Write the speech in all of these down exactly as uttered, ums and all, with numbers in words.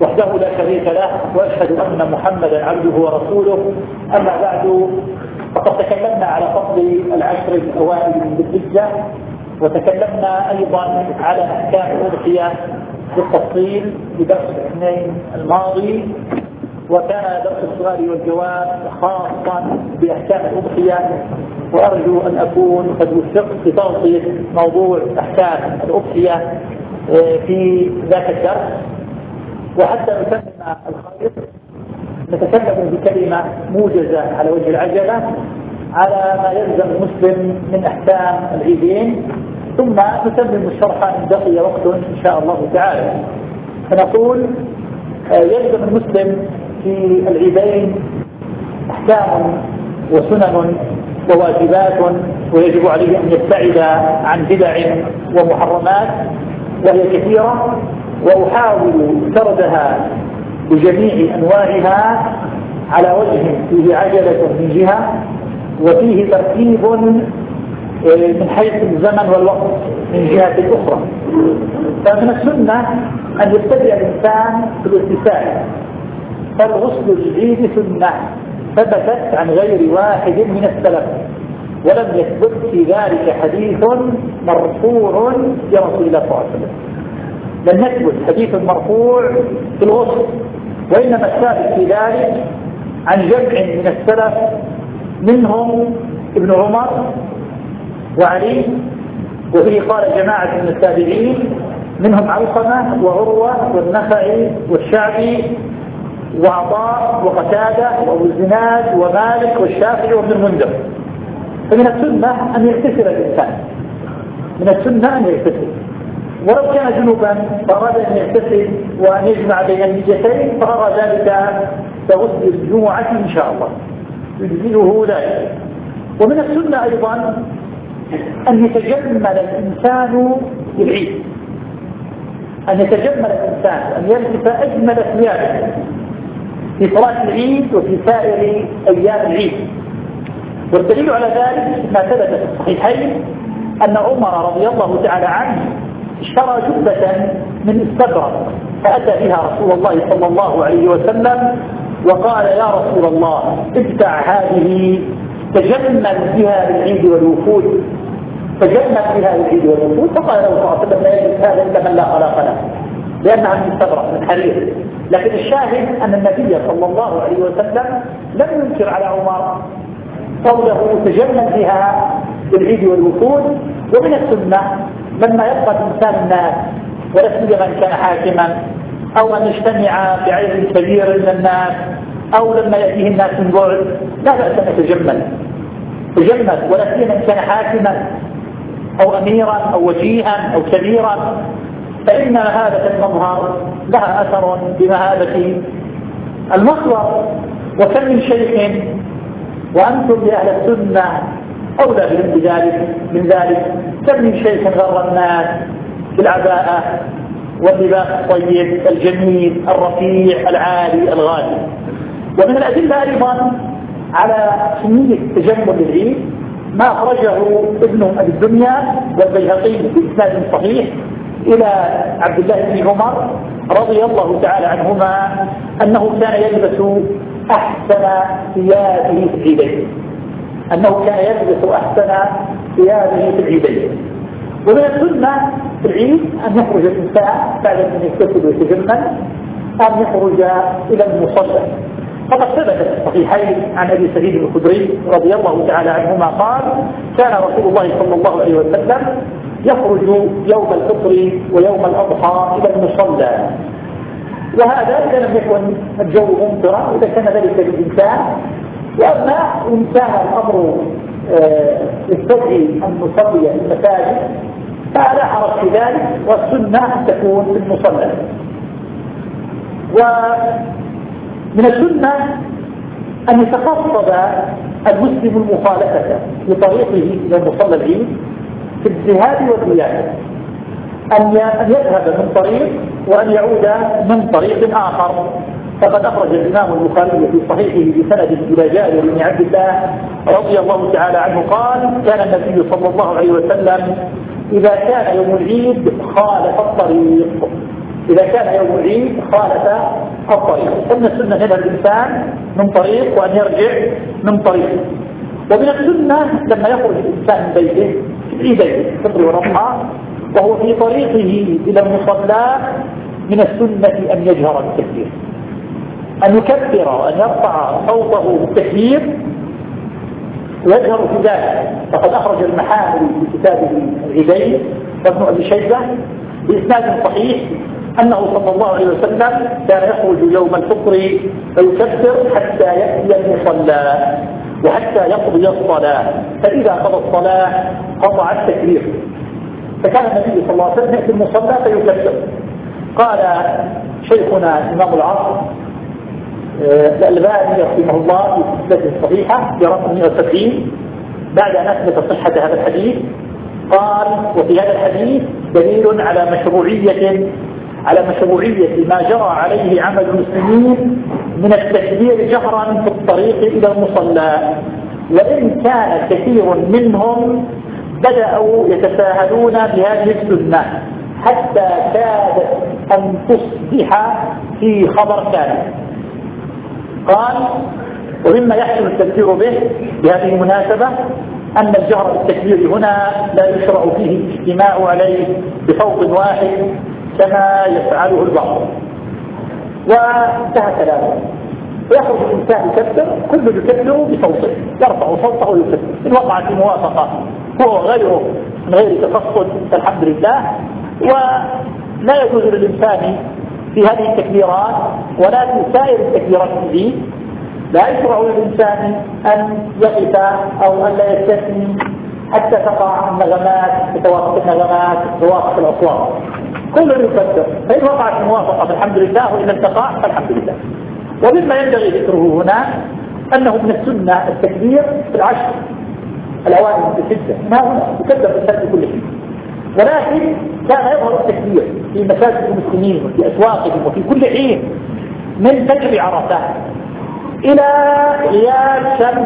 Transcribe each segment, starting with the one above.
وحده لا شريك له، وأشهد أن محمدا عبده ورسوله. أما بعد، فقد تكلمنا على فضل العشر الأوائل من ذي الحجة، وتكلمنا أيضا على أحكام الأضحية بالتفصيل في درس الاثنين الماضي، وكان درس السؤال والجواب خاصا بأحكام الأضحية، وأرجو أن أكون قد وفقت في تغطية موضوع أحكام الأضحية في ذاك الدرس. وحتى نتمم الخير نتكلم بكلمة موجزة على وجه العجلة على ما يلزم المسلم من أحكام العيدين، ثم نتمم الشرح إن بقي وقت إن شاء الله تعالى. فنقول يلزم المسلم في العيدين أحكام وسنن وواجبات، ويجب عليه أن يبتعد عن بدع ومحرمات وهي كثيرة، وأحاول سردها بجميع أنواعها على وجه فيه عجلة من جهة، وفيه ترتيب من حيث الزمن والوقت من جهة أخرى. فمن السنة أن يبتدئ الإنسان بالاغتسال، فالغسل العيد سنة ثبتت عن غير واحد من السلف، ولم يثبت في ذلك حديث مرفوع لرسول الله صلى الله عليه وسلم. لم يثبت حديث مرفوع في الغسل، وإنما الثابت في ذلك عن جمع من السلف، منهم ابن عمر وعلي، وفيه قال جماعة من التابعين منهم علقمة وعروة والنخعي والشعبي وعطاء وقتادة وابو الزناد ومالك والشافعي وابن المنذر. فمن السنة أن يغتسل الإنسان، من السنة أن يغتسل، ولو كان جنوبا فأراد أن يغتسل وأن يجمع بين النيتين فأرى ذلك كغسل الجمعة إن شاء الله يجزئه ذلك. ومن السنة أيضا أن يتجمل الإنسان بالعيد، أن يتجمل الإنسان، أن يلبس أجمل ثيابه في صلاة العيد وفي سائر أيام العيد. والدليل على ذلك ما ثبت في الصحيحين أن عمر رضي الله تعالى عنه اشترى جبة من استبرق فأتى بها رسول الله صلى الله عليه وسلم وقال: يا رسول الله، ابتع هذه تجمل بها بالعيد والوفود، تجمل بها بالعيد والوفود. فقال له صلى الله عليه وسلم: لا يجوز هذا إلا من لا خلاق له، لأنها من استبرق من حرير. لكن الشاهد أن النبي صلى الله عليه وسلم لم ينكر على عمر قوله تجمل بها بالعيد والوفود. ومن السنة لما يبقى الإنسان الناس، ولا سيما من كان حاكما، أو أن يجتمع بعيد كبير من الناس، أو لما يأتيه الناس من بعد، لا بأس أن يتجمل، تجمل، ولا سيما من كان حاكما أو أميرا أو وجيها أو كبيرا، فإن مهابة المظهر لها أثر بمهابة المخلص. وكم من شيخ وأنتم لأهل السنة أولى بهم بذلك من ذلك، كم من شيخ غر الناس بالعباءة واللباس الطيب الجميل الرفيع العالي الغالي. ومن الأدلة أيضا على سنية تجمل العيد ما أخرجه ابن أبي الدنيا والبيهقي بإسناد صحيح إلى عبد الله بن عمر رضي الله تعالى عنهما أنه كان يلبس أحسن ثيابه في العيدين، أنه كان يلبس أحسن ثيابه في العيدين. ومن السنة في العيد أن يخرج الإنسان بعد أن يغتسل ويتجمل أن يخرج إلى المصلى. فقد ثبت في الصحيحين عن أبي سعيد الخدري رضي الله تعالى عنهما قال: كان رسول الله صلى الله عليه وسلم يخرج يوم الفطر ويوم الأضحى إلى المصلى. وهذا إذا لم يكن الجو ممطرا، إذا كان ذلك للإنسان. وأما إن كان الأمر يستدعي أن نصلي في المساجد فلا حرج في ذلك، والسنة أن تكون في المصلى. ومن السنة أن يتخفض المسلم المخالفة في طريقه إلى مصلى العيد في الذهاب والإياب، أن يذهب من طريق وأن يعود من طريق آخر. فقد أخرج الإمام البخاري في صحيحه بسند إلى جابر بن عبد الله رضي الله تعالى عنه قال: كان النبي صلى الله عليه وسلم إذا كان يوم العيد خالف الطريق، إذا كان يوم العيد خالف الطريق. فمن السنة أن يذهب الإنسان من طريق وأن يرجع من طريق. ومن السنة لما يخرج الإنسان من بيته في العيدين الفطر والأضحى وهو في طريقه إلى المصلى، من السنة أن يجهر بالتكبير، أن يكبر وأن يرفع صوته بالتكبير ويجهر في ذلك. فقد أخرج المحامل في كتابه العيدين وابن أبي شيبة بإسناد صحيح أنه صلى الله عليه وسلم كان يخرج يوم الفطر فيكبر حتى يأتي المصلى وحتى يقضي الصلاة، فإذا قضى الصلاة قطع التكبير. فكان النبي صلى الله عليه وسلم يأتي المصلى فيكبر. قال شيخنا إمام العصر الألباني رحمه الله في سلسلته الصحيحة في رقم مئة وسبعين بعد أن أثبت صحة هذا الحديث قال: وفي هذا الحديث دليل على مشروعية على مشروعية ما جرى عليه عمل المسلمين من التكبير جهرا في الطريق إلى المصلى، وإن كان كثير منهم بدأوا يتساهلون بهذه السنة حتى كادت أن تصبح في خبر كامل. قال: ومما يحسن التذكير به بهذه المناسبة أن الجهر بالتكبير هنا لا يشرع فيه الاجتماع عليه بصوت واحد كما يفعله البعض. وانتهى كلامه. ويخرج الإنسان يكبر، كل يكبر بصوته، يرفع صوته ويكبر إن وقعت الموافقة هو غيره من غير تفصل فالحمد لله. ولا يجوز للإنسان في هذه التكبيرات ولا في سائر التكبيرات الدين لا يشرع للإنسان أن يقف أو أن لا يستثني حتى تقع النغمات، تتوافق النغمات، تتوافق الأصوات، كل يكبر. فإن وقعت الموافقة فالحمد لله، وإن التقاء فالحمد لله. ومما ينبغي ذكره هنا أنه من السنة التكبير في العشر الأوائل من الحجة، ما هنا يكبر الإنسان في كل شيء. ولكن كان يظهر التكبير في مساجد المسلمين وفي أسواقهم وفي كل حين من فجر عرفة إلى غياب شمس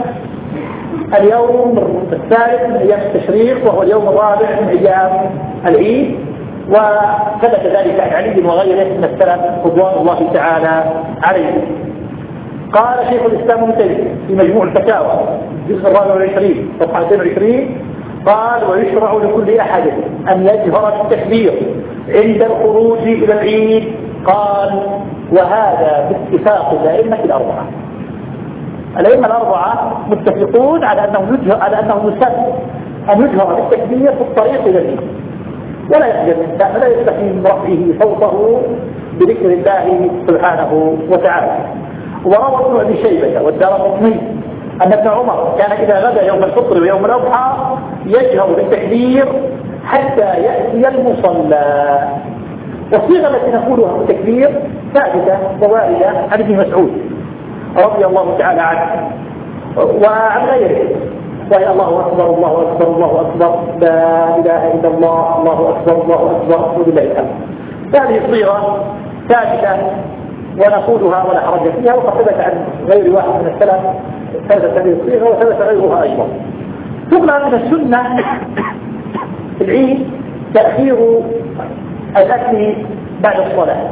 اليوم الثالث من أيام التشريق وهو اليوم الرابع من أيام العيد. وثبت ذلك عن علي وغيره من السلف رضوان الله تعالى عليه. قال شيخ الإسلام ابن تيمية في مجموع الفتاوى الجزء الرابع والعشرين صفحة مئتين وعشرين قال: ويشرع لكل أحد أن يجهر بالتكبير عند الخروج إلى العيد. قال: وهذا باتفاق الأئمة الأربعة. الأئمة الأربعة متفقون على أنه يجهر على أنه يسن أن يجهر بالتكبير في الطريق إلى العيد، ولا يحجر الإنسان ولا يستحي من رفعه صوته بذكر الله سبحانه وتعالى. وروى ابن أبي شيبة والدارقطني أن ابن عمر كان إذا غدا يوم الفطر ويوم الأضحى يجهر بالتكبير حتى يأتي المصلى. والصيغة التي نقولها بالتكبير ثابتة وواردة عن ابن مسعود رضي الله تعالى عنه وعن غيره، وهي: الله أكبر الله أكبر الله أكبر لا إله إلا الله الله أكبر الله أكبر ولله الحمد. هذه الصيغة ثابتة ونقولها ولا حرج فيها، وقد ثبت عن غير واحد من السلف ثبت هذه الصيغة وثبت غيرها أيضا. ثم من السنة في العيد تأخير الأكل بعد الصلاة.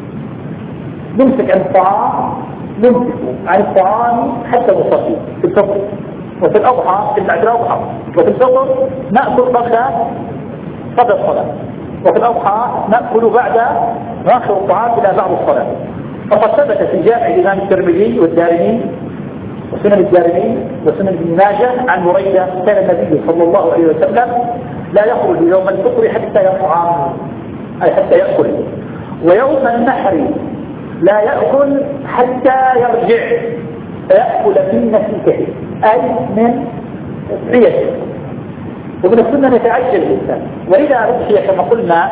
نمسك عن الطعام نمسك عن الطعام حتى نصلي في الفطر، وفي الأضحى في بعد الأضحى، وفي الفطر نأكل قبل قبل الصلاة، وفي الأضحى نأكل بعد ناخر الطعام إلى بعد الصلاة. فقد ثبت في جامع الإمام الترمذي والدارمي وسنن الدارمي وسنن ابن ماجه عن بريدة كان النبي صلى الله عليه وسلم لا يخرج يوم الفطر حتى يطعم أي حتى يأكل، ويوم النحر لا يأكل حتى يرجع فيأكل من نسيكه أي من عيشه. ومن السنة يتعجل الإنسان، وإذا أضحي كما قلنا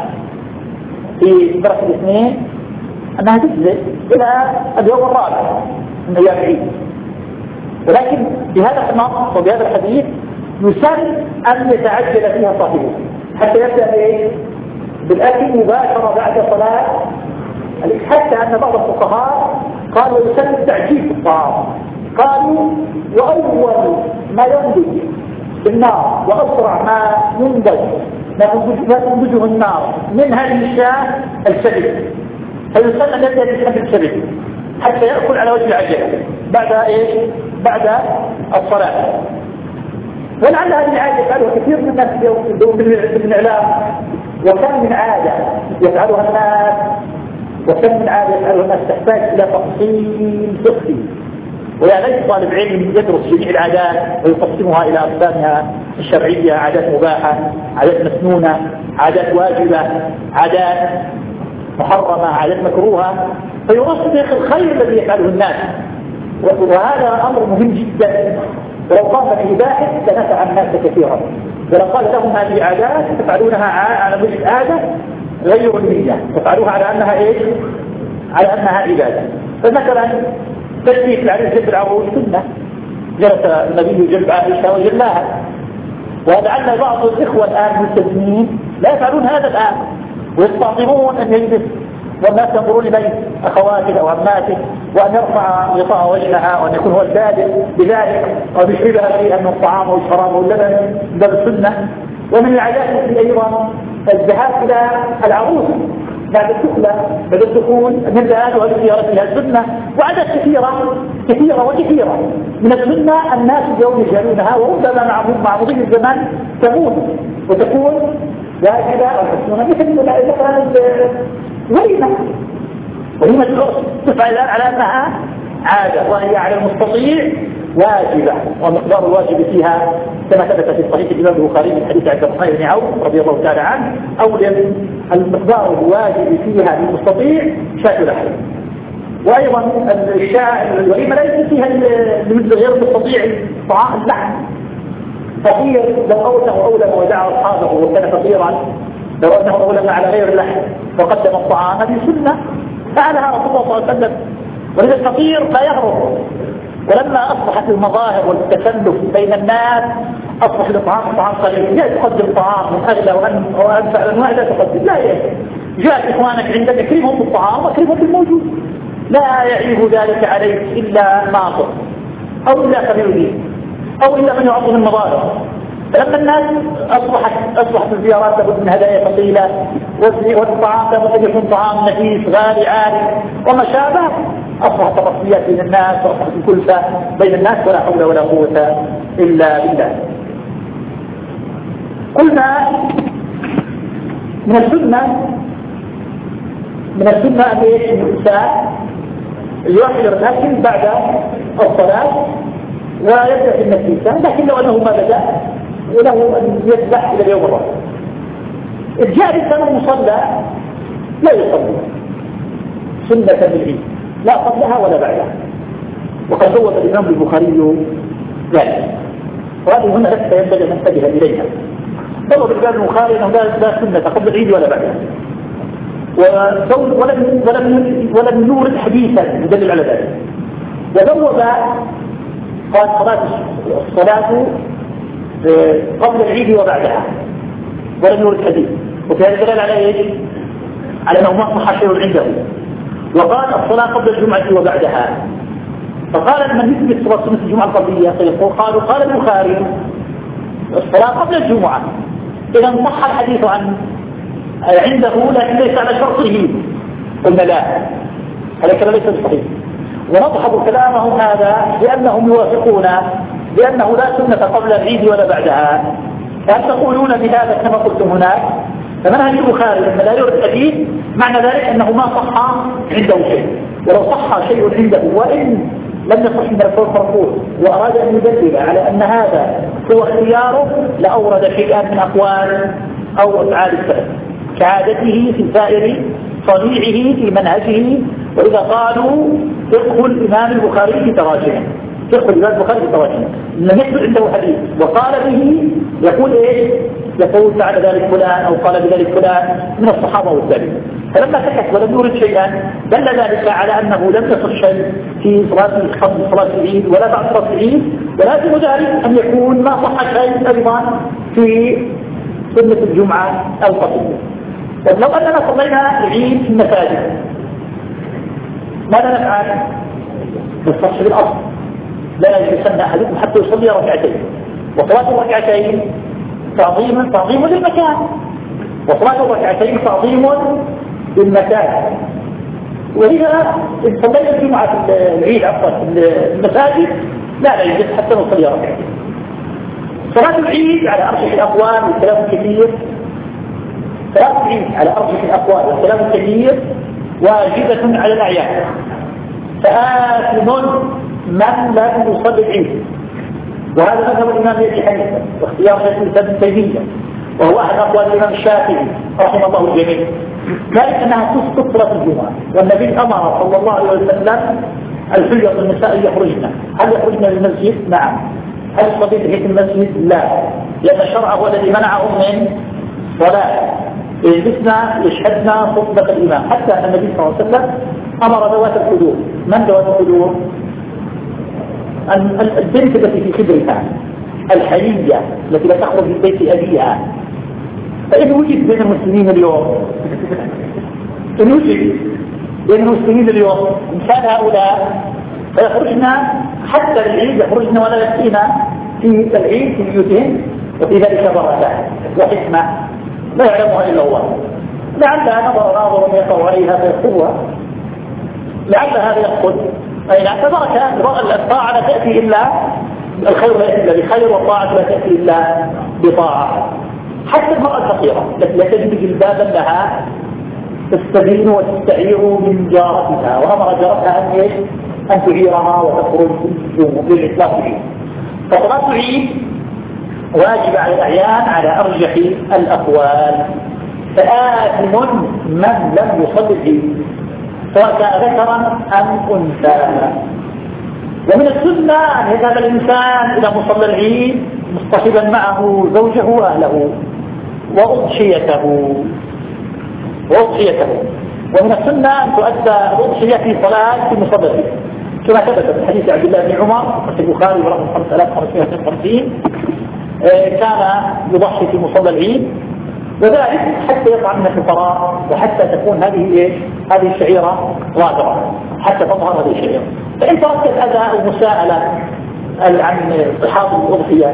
في درس الاثنين أنها تجزئ إلى اليوم الرابع من أيام العيد. ولكن بهذا النص وبهذا الحديث يسن أن يتعجل فيها صاحبه حتى يبدأ بالأكل مباشرة بعد صلاة، حتى أن بعض الفقهاء قالوا يسن التعجيل في الطعام. قالوا: وأول ما ينضج النار وأسرع ما ينضج ما تنضجه النار من هذه الشاة الشديد، فالإنسان الذي يتحمل السبيل حتى يأكل على وجه العجلة بعد إيش؟ بعد الصلاة. ولعل هذه العادة يفعلها كثير من الناس اليوم بالإعلام، وكم من عادة يفعلها الناس وكم من عادة يفعلها الناس تحتاج إلى تفصيل فقهي. ويا ليت طالب علم يدرس جميع العادات ويقسمها إلى أقسامها الشرعية: عادات مباحة، عادات مسنونة، عادات واجبة، عادات محرمة، عادات مكروهة، فيرسخ الخير الذي يفعله الناس. وهذا أمر مهم جدا، ولو قام به باحث لنفع الناس كثيرا. ولو قال لهم هذه عادات تفعلونها على وجه العادة غير النية، تفعلوها على أنها إيش؟ على أنها عبادة. فمثلا تجليس العريس جنب العروس سنة، جلس النبي جنب عائشة وجلاها، ولعل بعض الإخوة الآن الملتزمين لا يفعلون هذا الآن، ويستعظمون أن يجلس والناس ينظرون إليه أخواته أو عماته، وأن يرفع غطاء وجهها، وأن يكون هو البادئ بذلك، ويشربها شيئا من الطعام والشراب واللبن باب السنة. ومن العادات أيضا الذهاب إلى العروس بعد الدخلة، بعد الدخول من الآن وزيارتها السنة. وعادات كثيرة كثيرة وكثيرة من السنة الناس اليوم يجهلونها، وربما مع مضي الزمان تموت وتكون واجبة أو مسنونة، مثل مثلا وليمة وليمة العرس تفعل على أنها عادة، وهي على المستطيع واجبة، ومقدار الواجب فيها كما ثبت في صحيح الإمام البخاري من حديث عبد الرحمن بن عوف رضي الله تعالى عنه: أولا المقدار الواجب فيها للمستطيع شاة لحم. وأيضا الشاة الوليمة ليس فيها مثل غير المستطيع طعام اللحم. فقير لو أولم وأولم ودعا أصحابه وكان فقيرا، لو أنه أولم على غير اللحم وقدم الطعام هذه سنة فعلها رسول الله صلى الله عليه وسلم. ولذا الفقير لا يهرب. ولما أصبحت المظاهر والتكلف بين الناس أصبح الطعام طعام قليل، لا تقدم طعام من أغلى وأنفع الأنواع، لا تقدم، لا يجب. جاءت إخوانك عندك اكرمهم بالطعام واكرمهم بالموجود، لا يعيب ذلك عليك إلا ناصر أو إلا كبير دين أو إلا من يعظم المظاهر. فلما الناس أصبحت أصبحت الزيارات لابد من هدايا ثقيلة، والطعام لابد أن يكون طعام نفيس غالي عالي وما شابه، أصبحت الرسميات بين الناس وأصبحت الكلفة بين الناس، ولا حول ولا قوة إلا بالله. قلنا من السنة من السنة أن الإنسان يؤخر الأكل بعد الصلاة ويبدأ في النسيسة، لكن لو أنه ما بدأ وله أن يذبح إلى اليوم الرابع. إذ جاء الإنسان المصلى لا يصلي سنة بالعيد، لا قبلها ولا بعدها، وقد زود الإمام البخاري ذلك. وهذه هنا لسه ينبغي أن ننتبه إليها. ضرب الإمام البخاري أنه لا سنة قبل العيد ولا بعدها، ولم ولم ولم يورد حديثا يدل على ذلك. وزود قال صلاة الصلاة قبل العيد وبعدها، ولم يورد حديث. وفي هذا الدلالة على ايش؟ على انه ما صح شيء عنده. وقال الصلاة قبل الجمعة وبعدها، فقال من يثبت صلاة سنة الجمعة القبلية قالوا قال البخاري الصلاة قبل الجمعة، إذا صح الحديث عن عنده لكن ليس على شرطه. قلنا لا، هذا كلام ليس صحيح. ونضحض كلامهم هذا لأنهم يوافقون بأنه لا سنة قبل العيد ولا بعدها. فهل تقولون بهذا كما قلتم هناك؟ فمنهج البخاري لما لا يورد حديث معنى ذلك أنه ما صح عنده شيء، ولو صح شيء عنده وإن لم يصح من الفور مرفوض وأراد أن يدلل على أن هذا هو اختياره لأورد شيئا من أقوال أو أفعال السلف كعادته في سائر صنيعه في منهجه. وإذا قالوا فقه الإمام البخاري في تراجمه، فقه الإمام البخاري في تراجمه لم يثبت عنده حديث وقال به يقول إيش؟ يقول فعل ذلك فلان أو قال بذلك فلان من الصحابة والتابعين. فلما سكت ولم يورد شيئا دل ذلك على أنه لم يصح شيء في صلاة قبل صلاة العيد ولا بعد صلاة العيد، ولازم ذلك أن يكون ما صح شيء أيضا في سنة الجمعة القصيرة. لو أننا صلينا العيد في المساجد ماذا نفعل؟ نصح بالأصل لا يجلسن أحدكم حتى يصلي ركعتين، وصلاة الركعتين تعظيم تعظيم للمكان، وصلاة الركعتين تعظيم للمكان. وهنا إن صلينا الجمعة في العيد عفوا في المساجد لا لا يجب حتى نصلي ركعتين. صلاة العيد على أرجح الأقوال والكلام الكثير، صلاة العيد على أرجح الأقوال والكلام الكثير واجبة على الأعيان، فآثم من لم يصلي العيد، وهذا مذهب الإمام أبي حنيفة واختيار شيخ الإسلام ابن تيمية، وهو أحد أقوال الإمام الشافعي رحمه الله الجميع، ذلك أنها تسقط صلاة الجمعة. والنبي أمر صلى الله عليه وسلم الحجة النساء يخرجن. هل يخرجن للمسجد؟ نعم. هل يصلي في المسجد؟ لا، لأن الشرع هو الذي منعهم من صلاة يجلسنا يشهدنا خطبة الإمام، حتى أن النبي صلى الله عليه وسلم أمر ذوات الحضور. من ذوات الحضور؟ البنت التي في خدرها، الحرية التي لا تخرج من بيت أبيها. فإن وجد بين المسلمين اليوم إن وجد بين المسلمين اليوم إنسان هؤلاء فيخرجنا حتى العيد، يخرجنا ولا يأتينا في العيد في بيوتهم، وفي ذلك بركة وحكمة لا يعلمها إلا الله. لعلها نظر ناظر يقع عليها فيخطبها، لعل هذا يأخذ أي لا تبرك. الطاعة لا تأتي إلا الخير لا يأتي إلا بخير، والطاعة لا تأتي إلا بطاعة. حتى المرأة الفقيرة التي لا تجد جلبابا لها تستبين وتستعير من جارتها، وأمر جارتها أن ايش؟ أن تعيرها وتخرج للإطلاق به. فصلاة العيد واجب على الأعيان على أرجح الأقوال، فآثم من لم يصلي العيد سواء كان ذكرا أم أنثى. ومن السنة أن يذهب الإنسان إلى مصلى العيد مصطحبا معه زوجه وأهله وأضحيته وأضحيته ومن السنة أن تؤدى الأضحية في صلاة في مصلى العيد، كما ثبت في حديث عبد الله بن عمر في البخاري برقم خمسة آلاف وخمسمائة واثنين وخمسين كان يضحي في مصلى العيد، وذلك حتى يقع من الفقراء وحتى تكون هذه ايش؟ هذه الشعيرة ظاهرة، حتى تظهر هذه الشعيرة. فإن تركت أذى أو مساءلة عن صحاب الأضحية،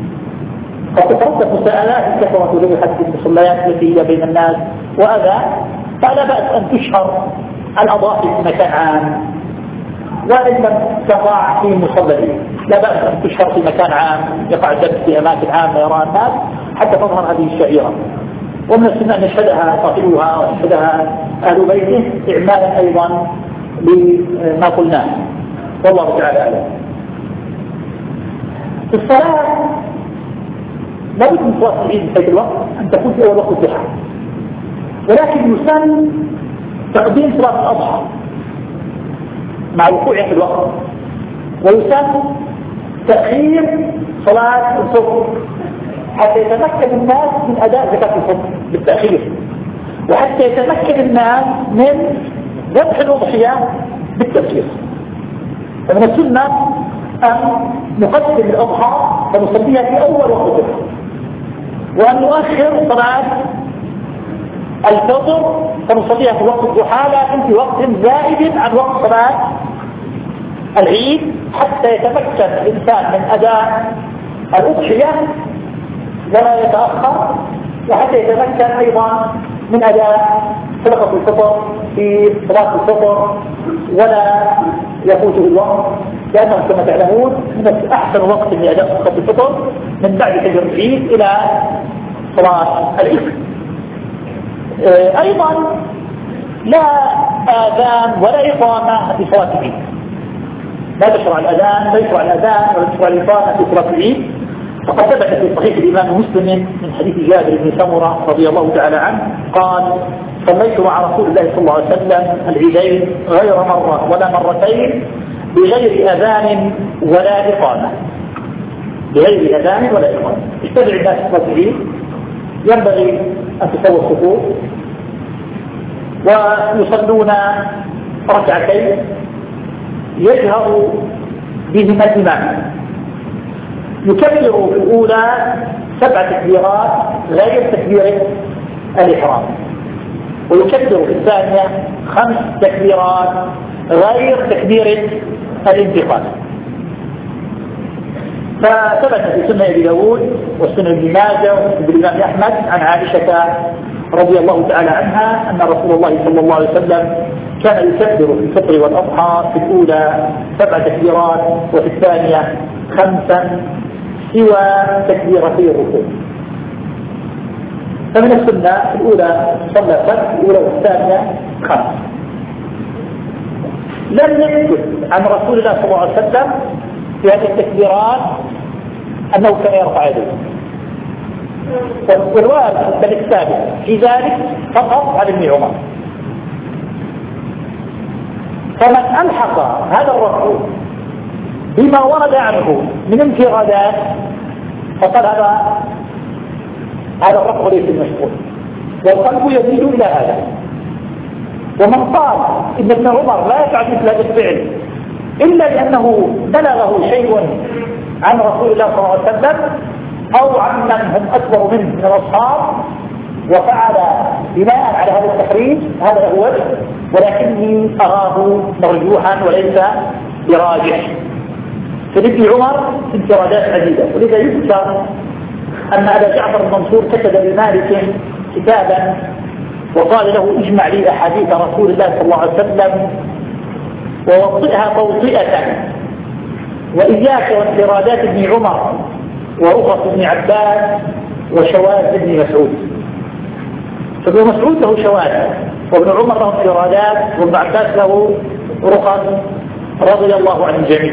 قد تترتب مساءلات كثرة ذبحت في المصليات التي هي بين الناس وأذى، فلا بأس أن تشهر الأضاحي في مكان عام، وإن لم تقع في مصلى العيد لا بأس أن تشهر في مكان عام يقع الذبح في أماكن عامة يراها الناس حتى تظهر هذه الشعيرة. ومن السنة أن يشهدها صاحبها ويشهدها أهل بيته إعمالا أيضا لما قلناه، والله تعالى أعلم. في الصلاة لابد من صلاة العيد في هذا الوقت أن تكون في أول وقت الضحى، ولكن يسن تقديم صلاة الأضحى مع وقوعها في الوقت، ويسن تأخير صلاة الصبح حتى يتمكن الناس من أداء زكاة الفطر بالتأخير، وحتى يتمكن الناس من ذبح الأضحية بالتأخير. فمن السنة أن نقدم الأضحى ونصليها في أول وقت الضحى، وأن نؤخر صلاة الفطر فنصليها في وقت الضحى لكن في وقت زائد عن وقت صلاة العيد، حتى يتمكن الإنسان من أداء الأضحية ولا يتأخر، وحتى يتمكن أيضا من أداء صدقة الفطر في صلاة الفطر ولا يفوته الوقت، لأنه كما تعلمون من أحسن وقت لأداء صدقة الفطر من بعد فجر العيد إلى صلاة العيد. أيضا لا آذان ولا إقامة في صلاة العيد، لا تشرع الأذان لا يشرع الأذان ولا تشرع الإقامة في صلاة العيد. فقد ثبت في صحيح الإمام مسلم من حديث جابر بن سمرة رضي الله تعالى عنه قال: صليت مع رسول الله صلى الله عليه وسلم العيدين غير مرة ولا مرتين بغير أذان ولا إقامة، بغير أذان ولا إقامة. اشتبع الناس في صلاة العيد، ينبغي أن تسوى الصفوف ويصلون ركعتين يجهر بهما الإمام، يكبر في الأولى سبع تكبيرات غير تكبير الإحرام، ويكبر في الثانية خمس تكبيرات غير تكبير الانتقال. فثبت في سنة أبي داود والسنة ابن ماجه وابن الإمام أحمد عن عائشة رضي الله تعالى عنها أن رسول الله صلى الله عليه وسلم كان يكبر في الفطر والأضحى في الأولى سبع تكبيرات وفي الثانية خمسا سوى تكبيرتي الركوع. فمن السنة في الأولى صلى خمس، الأولى والثانية خمس. لم يثبت عن رسول الله صلى الله عليه وسلم في هذه التكبيرات أنه كان يرفع يديه، والوارد بل الثابت في ذلك فقط عن ابن عمر. فمن ألحق هذا الرفع بما ورد عنه من انفرادات فقال هذا هذا الرفع ليس المشروع، والقلب يميل إلى هذا. ومن قال إن ابن عمر لا يفعل مثل هذا الفعل إلا لأنه بلغه شيء عن رسول الله صلى الله عليه وسلم أو عن من هم أكبر منه من الأصحاب وفعل بناء على هذا التحريم، هذا هو وجه، ولكني أراه مرجوحا وليس براجح. فابن عمر انفرادات عديدة، ولذا يذكر أن أبا جعفر المنصور كتب لمالك كتابا وقال له اجمع لي أحاديث رسول الله صلى الله عليه وسلم ووطئها توطئة، وإياك وانفرادات ابن عمر ورخص ابن عباس وشواذ ابن مسعود. فابن مسعود له شواذ، وابن عمر له انفرادات، وابن عباس له رخص رضي الله عن الجميع.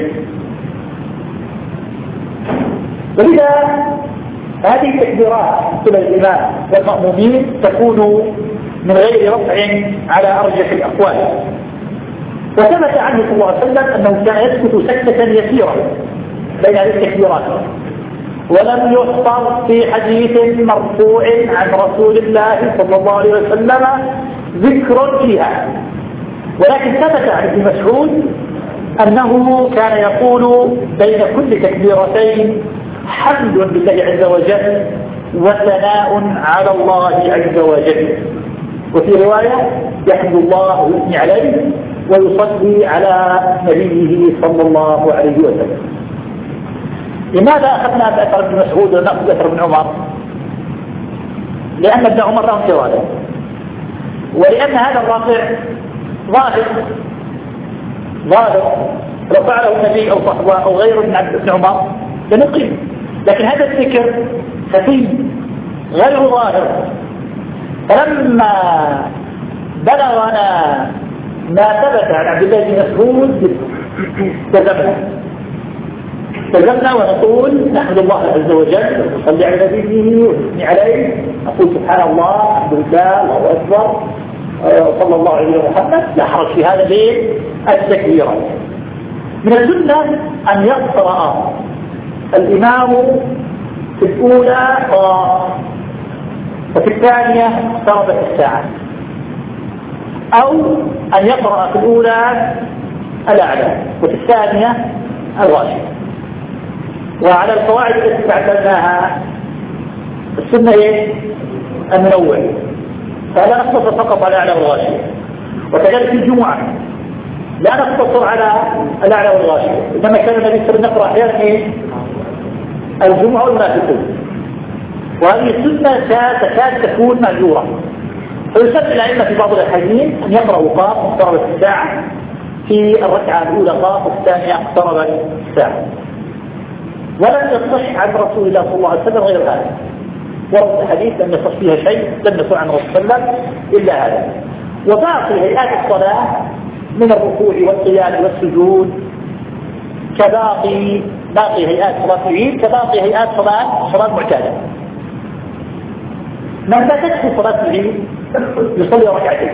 ولذا هذه التكبيرات قبل الإمام والمأمومين تكون من غير رفع على أرجح الأقوال. وثبت عنه صلى الله عليه وسلم أنه كان يسكت سكتة يسيرة بين هذه التكبيرات، ولم يحصر في حديث مرفوع عن رسول الله صلى الله عليه وسلم ذكر فيها. ولكن ثبت عن ابن مسعود أنه كان يقول بين كل تكبيرتين حمد لله عز وجل وثناء على الله عز وجل، وفي رواية يحمد الله ويثني عليه ويصلي على نبيه صلى الله عليه وسلم. لماذا أخذنا بأثر ابن مسعود ونأخذ بأثر ابن عمر؟ لأن ابن عمر له انفرادا، ولأن هذا الرافع ظاهر ظاهر لو فعله النبي أو صحبه أو غيره من ابن عمر لنقيم، لكن هذا الذكر خفي غير ظاهر. فلما بلغنا ما ثبت عن عبد الله بن مسعود تزمنا تزمنا ونقول نحمد الله عز وجل ونصلي على نبيه ونثني عليه، نقول سبحان الله الحمد لله الله أكبر صلى الله عليه وسلم، لا حرج في هذا بالتكبيرات. من السنة أن يقرأ الإمام في الأولى وفي الثانية ضربت الساعة، أو أن يقرأ في الأولى الأعلى وفي الثانية الغاشية. وعلى القواعد التي استعملناها السنة إيه؟ النوع، فلا نقتصر فقط على الأعلى والغاشية. وكذلك في الجمعة لا نقتصر على الأعلى والغاشية، إنما كان النبي صلى الله عليه وسلم يقرأ أحيانا إيه؟ الجمعة والمنافقون، وهذه السنة تكاد تكون مأجورة. فيسمى الأئمة في بعض الأحاديث أن يقرأوا قاف اقتربت الساعة في الركعة الأولى قاف والثانية اقتربت الساعة. ولم يصح عن رسول الله صلى الله عليه وسلم غير هذا، ورد الحديث لم يصح فيها شيء لم يصح عن رسول الله صلى الله عليه وسلم إلا هذا. وباقي هيئات الصلاة من الركوع والقيام والسجود كباقي باقي هيئات صلاة العيد كباقي هيئات صلاة صلاة معتادة. من فاتته صلاة العيد يصلي ركعتين.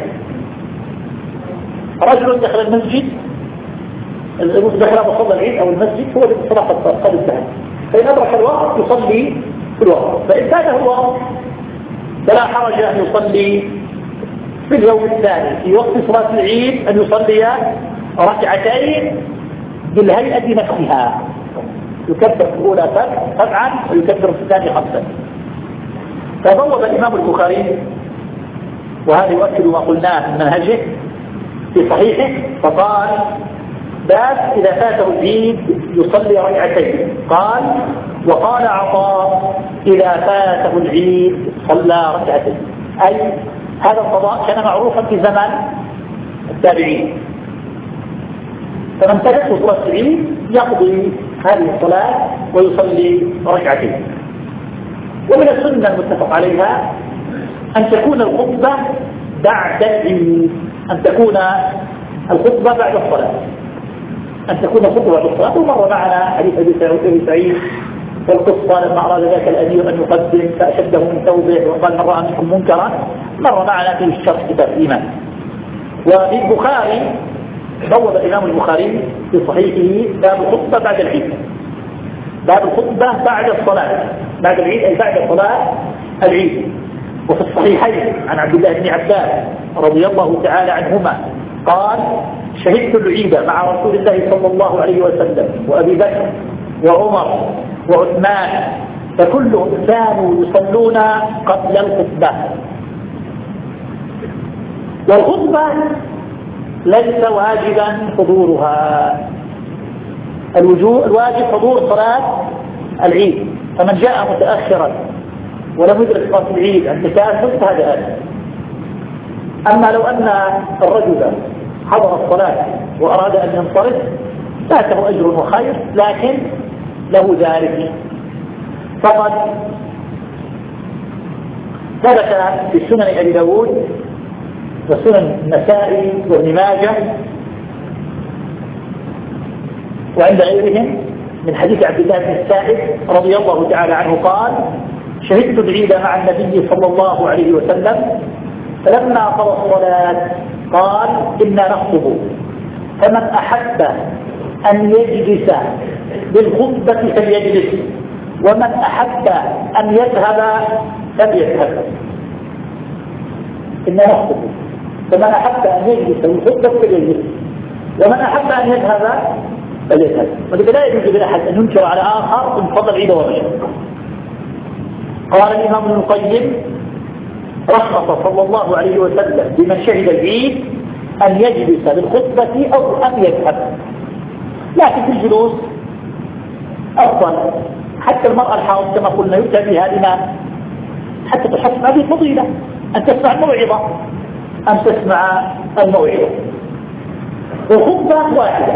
رجل دخل المسجد دخل مصلى العيد أو المسجد هو الذي صلاة قد انتهت، فإن أدرك الوقت يصلي في الوقت، فإن فاته الوقت فلا حرج أن يصلي في اليوم الثاني في وقت صلاة العيد أن يصلي ركعتين بالهيئة نفسها، يكبر في الأولى سبعا ويكبر في الثانية خمسا. فبوب الإمام البخاري وهذا يؤكد ما قلناه من منهجه في صحيحه، فقال باب إذا فاته العيد يصلي ركعتين. قال وقال عطاء إذا فاته العيد صلى ركعتين، أي هذا القضاء كان معروفا في زمان التابعين، فمن فاتته صلاة العيد يقضي هذه الصلاة ويصلي ركعتين. ومن السنة المتفق عليها أن تكون الخطبة بعد العيد، أن تكون الخطبة بعد الصلاة، أن تكون الخطبة بعد الصلاة. ومر معنا حديث أبي سعيد والقصة لما أراد ذاك الأمير أن يقدم فأشده من ثوبه وقال من رأى منكم منكرا، مر معنا في الشرح كتاب الإيمان. وفي البخاري بوب الإمام البخاري في صحيحه باب الخطبة بعد العيد، باب الخطبة بعد الصلاة، بعد العيد أي بعد صلاة العيد. وفي الصحيحين عن عبد الله بن عباس رضي الله تعالى عنهما قال: شهدت العيد مع رسول الله صلى الله عليه وسلم وأبي بكر وعمر وعثمان فكلهم كانوا يصلون قبل الخطبة. والخطبة ليس واجبا حضورها، الواجب حضور صلاة العيد، فمن جاء متأخرا ولم يدرك صلاة العيد عند كافر فهذا آثم. أما لو أن الرجل حضر الصلاة وأراد أن ينصرف فاته أجر وخير، لكن له ذلك. فقد ثبت في سنن أبي داود وسنن النسائي وابن ماجه وعند غيرهم من حديث عبد الله بن السائب رضي الله تعالى عنه قال: شهدت العيد مع النبي صلى الله عليه وسلم فلما قضى الصلاة قال: إنا نخطب، فمن أحب أن يجلس بالخطبة فليجلس، ومن أحب أن يذهب فليذهب. إنا نخطب، فمن أحب أن يجلس بالخطبة فليجلس، ومن أحب أن يذهب فليذهب. ولذا لا يجوز لأحد أن ينكر على آخر إن فضل العيد وغيره. قال الإمام ابن القيم: رخص صلى الله عليه وسلم بمن شهد العيد أن يجلس بالخطبة أو أن يذهب، لكن في الجلوس أفضل. حتى المرأة الحائض كما قلنا يؤتى بها لما حتى تحس ما في فضيلة أن تسمع الموعظة أن تسمع الموعظة. والخطبة واحدة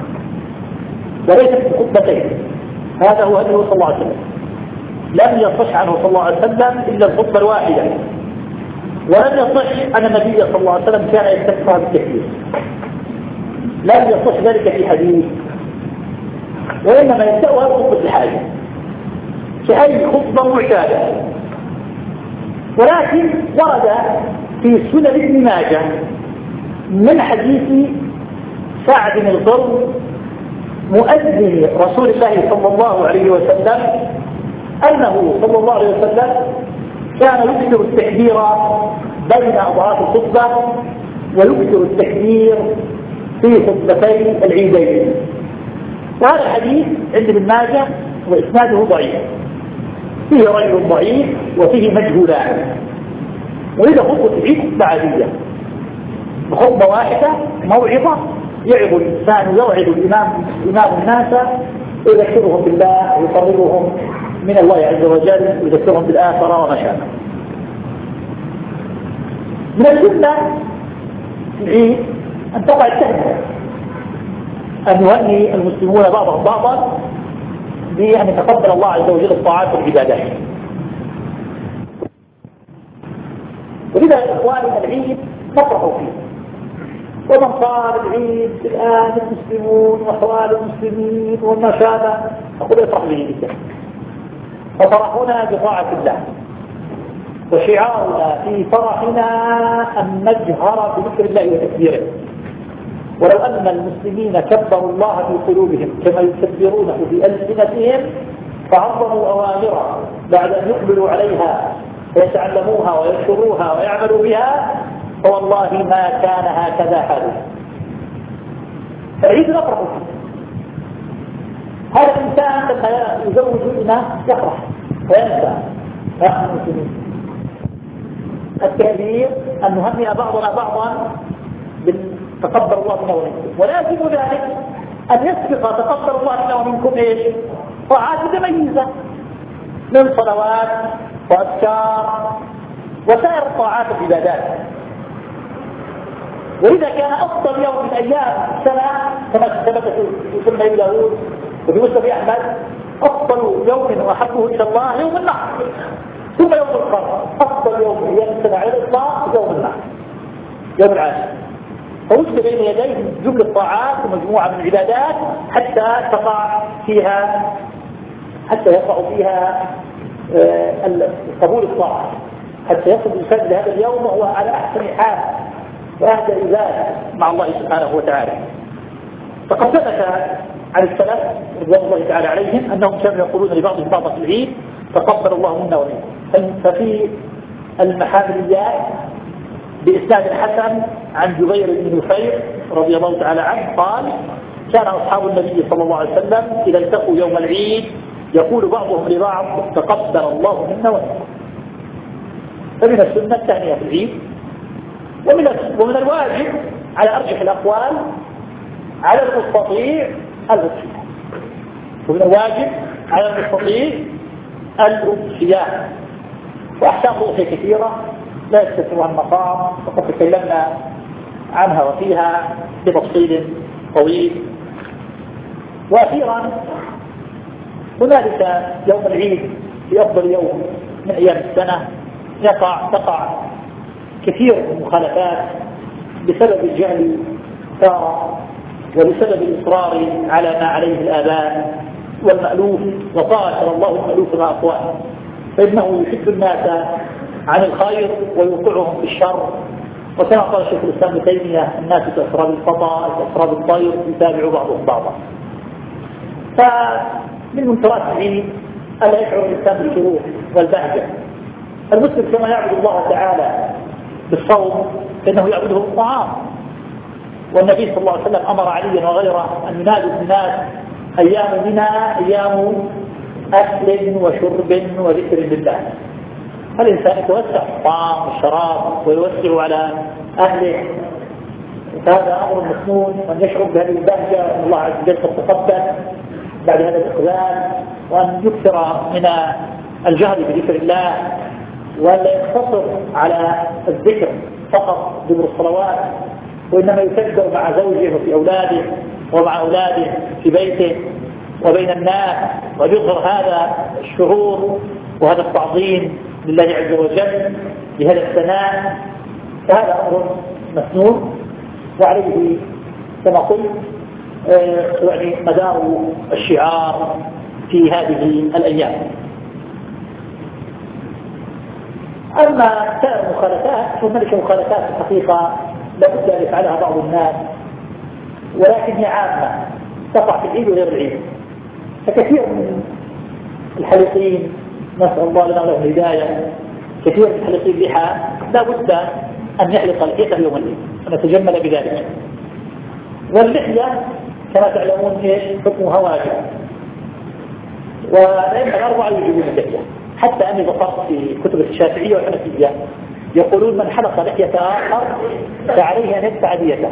وليست خطبتين، هذا هو هديه صلى الله عليه وسلم. لم يصح عنه صلى الله عليه وسلم إلا الخطبة الواحدة، ولم يصح أن النبي صلى الله عليه وسلم كان يستكفى بالتكبير، لم يصح ذلك في حديث، وإنما يبدأها خطبة الحاجة كأي خطبة معتادة. ولكن ورد في سنن ابن ماجه من حديث سعد بن القرن مؤذن رسول الله صلى الله عليه وسلم أنه صلى الله عليه وسلم كان يكثر التكبير بين أضعاف الخطبة ويكثر التكبير في خطبتي العيدين. وهذا الحديث عند ابن ماجه وإسناده ضعيف، فيه رجل ضعيف وفيه مجهولان. ولذا خطبة العيد خطبة عادية بخطبة واحدة موعظة يعظ الإنسان، يوعظ الإمام الإمام الناس ويذكرهم بالله ويقربهم من الله عز وجل ويذكرهم بالآخرة وما شابه. من السنة في العيد أن تقع التهنئة، أن يهني المسلمون بعضهم بعضا بأن يتقبل الله عز وجل الطاعات والعبادات. ولذا إخواني العيد نفرح فيه، ومن صار العيد الآن المسلمون وأحوال المسلمين وما شابه أقول افرح به جدا. ففرحنا بطاعة الله، وشعارنا في فرحنا أن نجهر بذكر الله وتكبيره. ولو أن المسلمين كبروا الله في قلوبهم كما يكبرونه بألسنتهم فعظموا أوامره بعد أن يقبلوا عليها ويتعلموها ويشكروها ويعملوا بها، فوالله ما كان هكذا حاله. فالعيد نفرح فيه. هذا الإنسان لما يزوج ابنه يفرح وينسى يا المسلمين. التكبير أن نهنئ بعضنا بعضا تقبل الله منا ومنكم، ولازم ذلك أن يسبق تقبل الله منا ومنكم إيش؟ طاعات متميزة من صلوات وأذكار وسائر الطاعات والعبادات. ولذا كان أفضل يوم من أيام السنة كما ثبت في سنة أبي داود وفي مسند أحمد، أفضل يوم وأحبه إلى الله يوم النحر، ثم يوم القمر. أفضل يوم من أيام السنة على الإطلاق يوم النحر، يوم العاشر. فوجد بين يديه جملة طاعات ومجموعة من العبادات حتى تقع فيها حتى يقع فيها قبول الطاعة، حتى يصل الإنسان لهذا اليوم وهو على أحسن حال وأهدى عبادة مع الله سبحانه وتعالى. فقد ثبت عن السلف رضوان الله تعالى عليهم أنهم كانوا يقولون لبعضهم بعضا في العيد تقبل الله منا ومنكم. ففي المحامليات بإسناد الحسن عن جبير بن نفير رضي الله تعالى عنه قال: كان أصحاب النبي صلى الله عليه وسلم إذا التقوا يوم العيد يقول بعضهم لبعض تقبل الله منا ومنكم. فمن السنة الثانية في العيد، ومن ومن الواجب على أرجح الأقوال على المستطيع الأضحية، ومن الواجب على المستطيع الأضحية. وأحكام الأضحية كثيرة لا يستثنى المقام، وقد تكلمنا عنها وفيها بتفصيل طويل. وأخيرا هنالك يوم العيد في أفضل يوم من أيام السنة يقع تقع كثير من المخالفات بسبب الجهل تارة، وبسبب الإصرار على ما عليه الآباء والمألوف، وطاشر الله المألوف مع أقواه، فإنه يحب الناس عن الخير ويوقعهم في الشر. وكما قال شيخ الإسلام ابن تيمية: الناس كأسراب الفضاء كأسراب الطير يتابع بعضهم بعضا. فمن منكرات العيد ألا يشعر الإنسان بالسرور والبهجة. المسلم كما يعبد الله تعالى بالصوم فإنه يعبده بالطعام، والنبي صلى الله عليه وسلم أمر عليا وغيره أن ينادوا الناس: أيام منا أيام أكل وشرب وذكر لله. فالإنسان يتوسع في الطعام والشراب ويوسع على أهله، فهذا أمر مسنون، وأن يشعر بهذه البهجة أن الله عز وجل تتقبل بعد هذا الإقبال، وأن يكثر من الجهل بذكر الله، ولا يقتصر على الذكر فقط ذكر الصلوات، وإنما يكبر مع زوجه وفي أولاده ومع أولاده في بيته وبين الناس، ويظهر هذا الشعور وهذا التعظيم لله عز وجل بهذا الثناء. فهذا أمر مسنون، وعليه كما قلت يعني مدار الشعار في هذه الأيام. أما سائر المخالفات فهناك مخالفات الحقيقة لا بد أن يفعلها بعض الناس، ولكن هي عامة تقع في العيد وغير العيد. فكثير من الحلقين نسأل الله لنا له الهداية، كثير من الحلقين لحى لا بد أن يحلق لحيته يوم العيد ونتجمل بذلك. واللحية كما تعلمون ايش حكمها واجب، والأئمة الأربعة يوجبون اللحية، حتى أني ذكرت في كتب الشافعية والحنفية يقولون: من حلق لحية آخر فعليه أن يدفع ديته.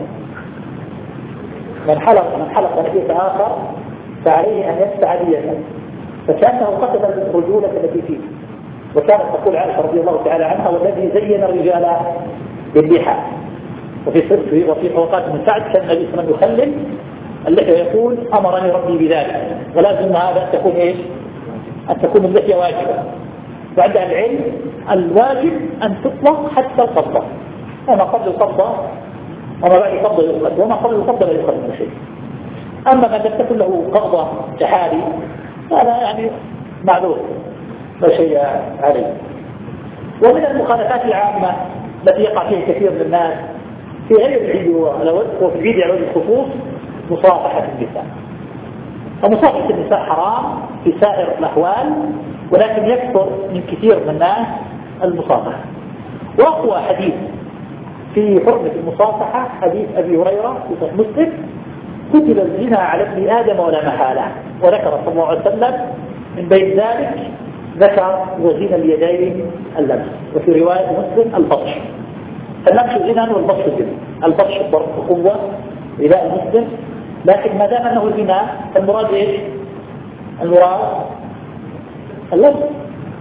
من حلق من حلق لحية آخر فعليه أن يدفع ديته، فكأنه قتل الرجولة التي فيه. وكانت تقول عائشة رضي الله تعالى عنها: والذي زين الرجال باللحى. وفي وفي حلقات من سعد كان النبي صلى الله عليه وسلم يخلل اللحية، يقول: أمرني ربي بذلك. ولازم هذا أن تكون إيش؟ أن تكون اللحية واجبة. وعند العلم الواجب أن تطلق حتى القبضة، وما قبل القبضة وما بعد القبضة يؤخذ، وما قبل القبضة لا يؤخذ من شيء. أما من لم تكن له قبضة كحالي هذا يعني معذور لا شيء عليه. ومن المخالفات العامة التي يقع فيها كثير من الناس في غير العيد وفي العيد على وجه الخصوص مصافحة النساء. فمصافحة النساء حرام في سائر الأحوال، ولكن يكثر من كثير من الناس المصافحة. وأقوى حديث في حرمة المصافحة حديث أبي هريرة في صحيح مسلم: كتب الزنا على ابن آدم ولا محالة. وذكر صلى الله عليه وسلم من بين ذلك ذكر وزين اليدين اللمس، وفي رواية مسلم البطش. اللمس زنا والبطش زنا. البطش الضرب بقوة رواية مسلم، لكن ما دام أنه زنا المراد إيش؟ المراد اللمس.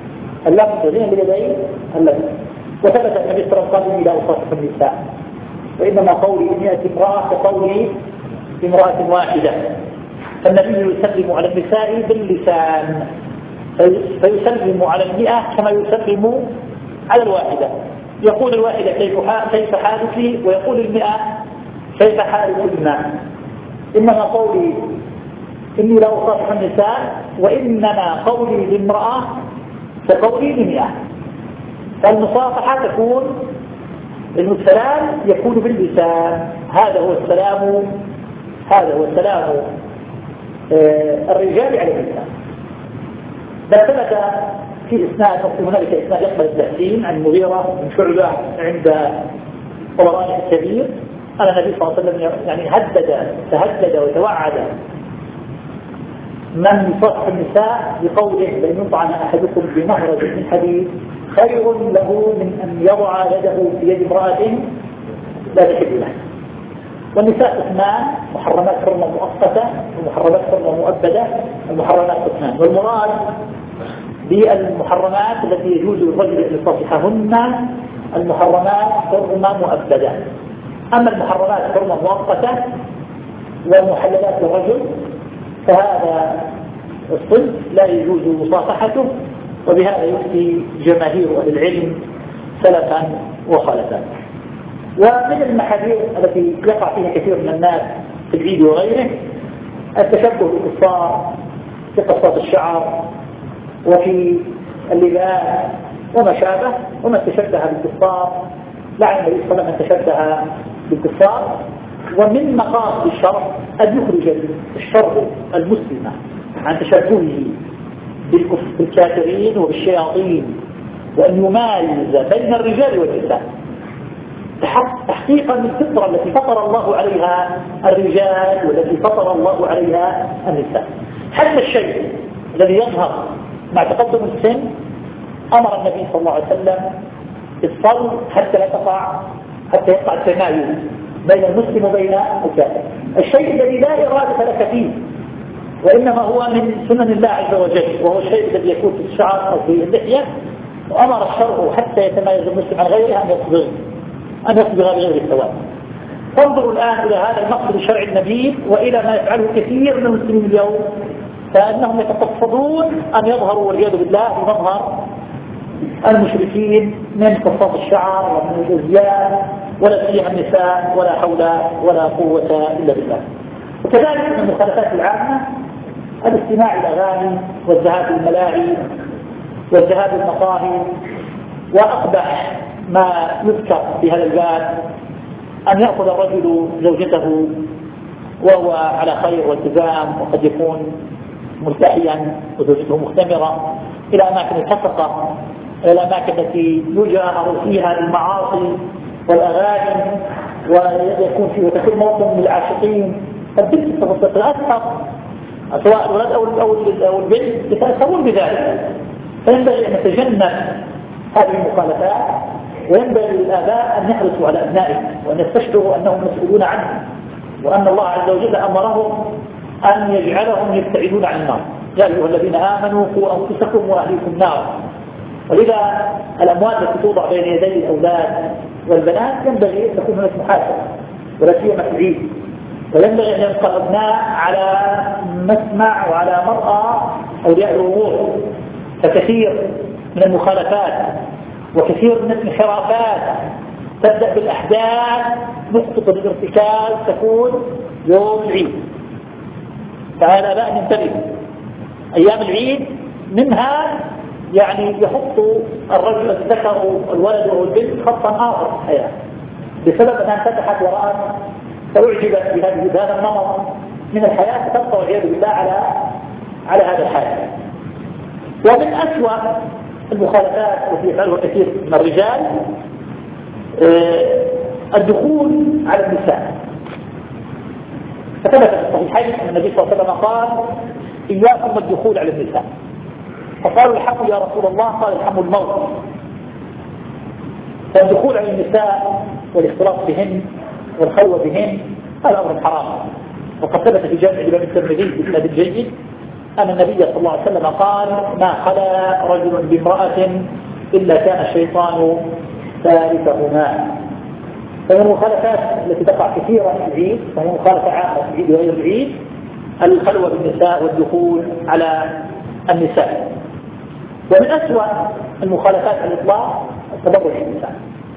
اللمس وزين اليدين اللمس. وثبت النبي صلى الله عليه وسلم إلى أصحاب النساء وإنما قولي مئة امرأة كقولي امرأة واحدة. فالنبي يسلم على النساء باللسان، فيسلم على المئة كما يسلم على الواحدة. يقول الواحدة كيف حالك، ويقول المئة كيف حالكن. إنما قولي إني لا أصافح النساء، وإنما قولي لامرأة كقولي لمئة. فالمصافحة تكون السلام يكون باللسان. هذا هو السلام هذا هو السلام الرجال على النساء. بل ثبت في إسناد هنالك إسناد يقبل التحسين عن المغيرة بن شعبة عند طبراني الكبير أن النبي صلى الله عليه وسلم يعني هدد تهدد وتوعد من يصافح النساء بقوله: لن يطعن أحدكم بمهرج من حديد خير له من أن يضع يده في يد امرأة لا تحل له. والنساء اثنان: محرمات حرمة مؤقتة ومحرمات حرمة مؤبدة. المحرمات اثنان، والمراد بالمحرمات التي يجوز للرجل أن يصافحهن المحرمات حرمة مؤبدة. أما المحرمات حرمة مؤقتة والمحللات للرجل فهذا الصنف لا يجوز مصافحته، وبهذا يفتي جماهير أهل العلم سلفا وخلفا. ومن المحاذير التي يقع فيها كثير من الناس في العيد وغيره التشبه بالكفار في قصات الشعر وفي اللباس وما شابه. ومن تشبه بالكفار لعن النبي صلى الله عليه وسلم من تشبه بالكفار. ومن مقاصد الشرع أن يخرج الشرع المسلم عن تشبهه بالكافرين وبالشياطين، وأن يميز بين الرجال والنساء تحقيقا للفطرة التي فطر الله عليها الرجال والتي فطر الله عليها النساء. حتى الشيء الذي يظهر مع تقدم السن أمر النبي صلى الله عليه وسلم بالصلب حتى لا تقع حتى يقع التمايز بين المسلم وبين الكافر. الشيء الذي لا إرادة لك فيه وإنما هو من سنن الله عز وجل، وهو الشيء الذي يكون في الشعر أو في اللحية، وأمر الشرع حتى يتميز المسلم عن غيره أن يصبغ أن يصبغ بغير السواء. فانظروا الآن إلى هذا المقصد الشرعي النبيل وإلى ما يفعله كثير من المسلمين اليوم، فإنهم يتقصدون أن يظهروا والعياذ بالله بمظهر المشركين من قصات الشعر ومن الأزياء، ولا سيما النساء، ولا حول ولا قوة إلا بالله. وكذلك من المخالفات العامة الاستماع إلى الأغاني والذهاب للملاعب والذهاب للمقاهي. وأقبح ما يذكر في هذا الباب أن يأخذ الرجل زوجته وهو على خير والتزام وقد يكون ملتحيا وزوجته مختمرة إلى أماكن الحقيقة، إلى الأماكن التي يجاهر فيها المعاصي والأغاني ويكون فيه وتكون موطن للعاشقين. فالبنت تتأثر، سواء الولد أو البنت يتأثرون بذلك. فينبغي أن نتجنب هذه المخالفات، وينبغي للآباء أن يحرصوا على أبنائهم وأن يستشعروا أنهم مسؤولون عنهم، وأن الله عز وجل أمرهم أن يجعلهم يبتعدون عن النار. يا أيها الذين آمنوا قوا أنفسكم وأهليكم نارا. ولذا الأموال التي توضع بين يدي الأولاد والبنات ينبغي أن تكون هناك محاسبة، ولا سيما في العيد. وينبغي أن يبقى الأبناء على مسمع وعلى مرأى أولياء الأمور. فكثير من المخالفات وكثير من الانحرافات تبدأ بالأحداث، نقطة الارتكاز تكون يوم العيد. فهذا لا ننتبه. أيام العيد منها يعني يحط الرجل الذكر الولد والبنت خطا آخر في الحياة بسبب أنها انفتحت وراء فأعجبت بهذا النمط من الحياة، فتبقى والعياذ بالله على على هذا الحال. ومن أسوأ المخالفات التي يفعلها كثير من الرجال الدخول على النساء. فثبت في الصحيحين أن النبي صلى الله عليه وسلم قال: إياكم الدخول على النساء. فقالوا: الحم يا رسول الله؟ قال: الحم الموت. فالدخول على النساء والاختلاط بهن والخلوة بهن هذا أمر حرام. وقد ثبت في جامع الإمام الترمذي بإسناد جيد أن النبي صلى الله عليه وسلم قال: ما خلا رجل بامرأة إلا كان الشيطان ثالثهما. فمن المخالفات التي تقع كثيرا في العيد فهي مخالفة عامة في العيد وغير العيد، الخلوة بالنساء والدخول على النساء. ومن أسوأ المخالفات على الإطلاق التبرج بالنساء،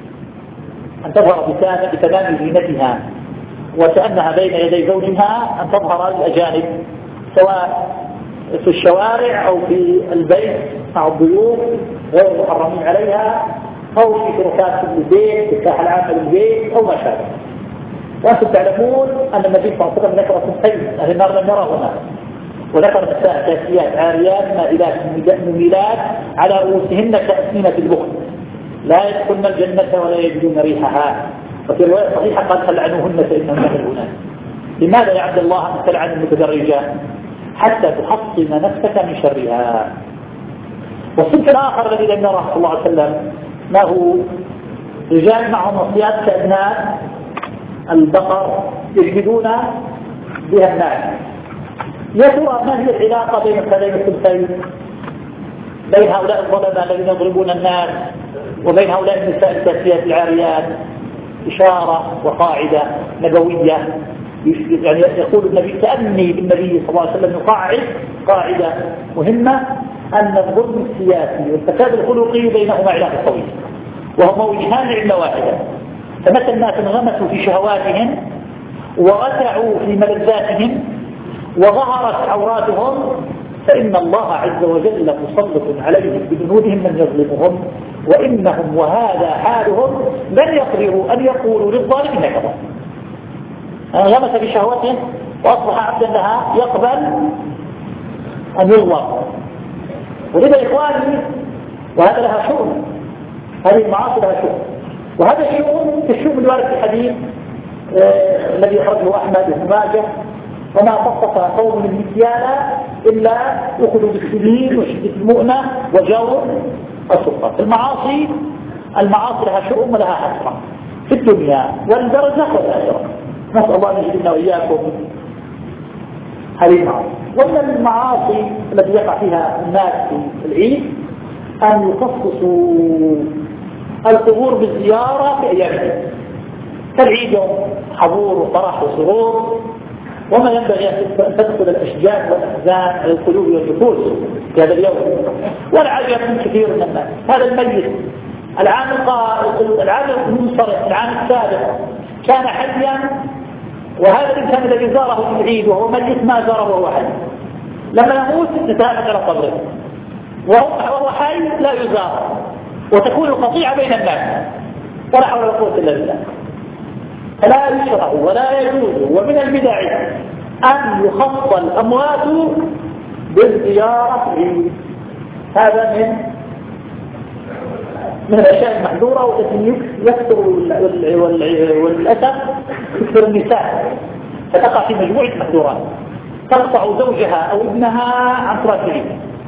أن تظهر بتمام زينتها وكأنها بين يدي زوجها، أن تظهر للأجانب سواء في الشوارع أو في البيت مع الضيوف غير المحرمين عليها، أو في شركات البيت في الساحة العامة للبيت أو ما شابه. وأنتم تعلمون أن النبي صلى الله عليه وسلم ذكر صنفين أهل النار لم يرهما، وذكر نساء كاسيات عاريات مائلات مميلات على رؤوسهن كأسنمة البخت لا يدخلن الجنة ولا يجدون ريحها. وفي رواية صحيحة قال فلعنوهن فإنهن ملعونات. لماذا يا عبد الله أن تلعن المتدرجة؟ حتى تحصن نفسك من شرها. والصنف الآخر الذي لم يره صلى الله عليه وسلم ما هو رجال معهم أصياد كأبناء البقر يجلدون بها الناس. يا ترى ما هي العلاقة بين هذين الصنفين، بين هؤلاء الظلمة الذين يضربون الناس وبين هؤلاء النساء الكاسيات العاريات؟ إشارة وقاعدة نبوية. يعني يقول النبي كأني بالنبي صلى الله عليه وسلم يقاعد قاعدة مهمة، أن الظلم السياسي والفساد الخلقي بينهما علاقة طويلة، وهما وجهان علة واحدة. فمتى الناس انغمسوا في شهواتهم ورتعوا في ملذاتهم وظهرت عوراتهم فإن الله عز وجل مسلط عليهم بجنودهم من يظلمهم، وإنهم وهذا حالهم لن يقدروا أن يقولوا للظالم إنك ظالم. انغمس في شهوته وأصبح عبدا لها يقبل أن يظلم. ولذا إخواني وهذا لها شؤم، هذه المعاصي لها شؤم، وهذا الشؤم كالشؤم الوارد في الحديث آه الذي أخرجه أحمد بن ماجه: وما خصص قوم المكيال إلا أخذوا بالسنين وشدة المؤنة وجور السلطة. المعاصي المعاصي لها شؤم ولها حسرة في الدنيا والبرزخ والآخرة. نسأل الله أن يجعلنا وإياكم هذه المعاصي. ومن المعاصي التي يقع فيها الناس في العيد أن يخصصوا القبور بالزيارة في أيام العيد، فالعيد يوم حضور وفرح وسرور، وما ينبغي أن تدخل الأشجار والأحزان على القلوب والنفوس في هذا اليوم. والعجب من كثير من الناس هذا الميت العام العام المنصرف العام السابق كان حيا، وهذا الإنسان الذي زاره في العيد وهو ميت ما زاره وهو حي، لما يموت نتابع على قبره وهو حي لا يزار، وتكون القطيعة بين الناس ولا حول ولا قوة إلا بالله. فلا يشرع ولا يجوز ومن البدع أن يخص الأموات بالزيارة. هذا من من الأشياء المحظورة والتي يكثر والأسف تكثر النساء، فتقع في مجموعة محظورات تقطع زوجها أو ابنها عن تراث العيد،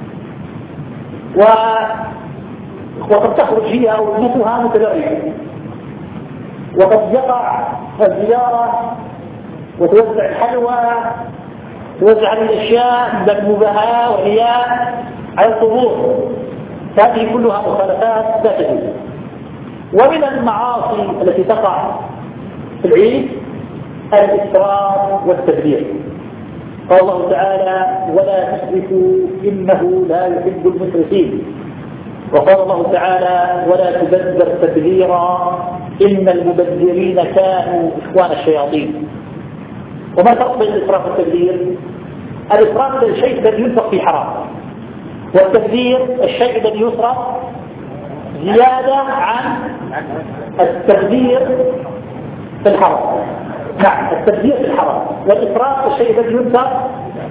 وقد تخرج هي أو ابنتها متدرجة، وقد يقع الزيارة وتوزع الحلوى توزع الأشياء من المباهاة والرياء على القبور. هذه كلها مخالفات لا تجوز. ومن المعاصي التي تقع في العيد الإسراف والتبذير. قال الله تعالى: ولا تسرفوا إنه لا يحب المسرفين. وقال الله تعالى: ولا تبذر تبذيرا إن المبذرين كانوا إخوان الشياطين. وما فرق بين الإسراف والتبذير؟ الإسراف الشيء الذي ينفق في حرام، والتبذير الشيء الذي يصرف زيادة عن التبذير في الحرام. نعم، التبذير في الحرام، والإسراف الشيء الذي ينفق.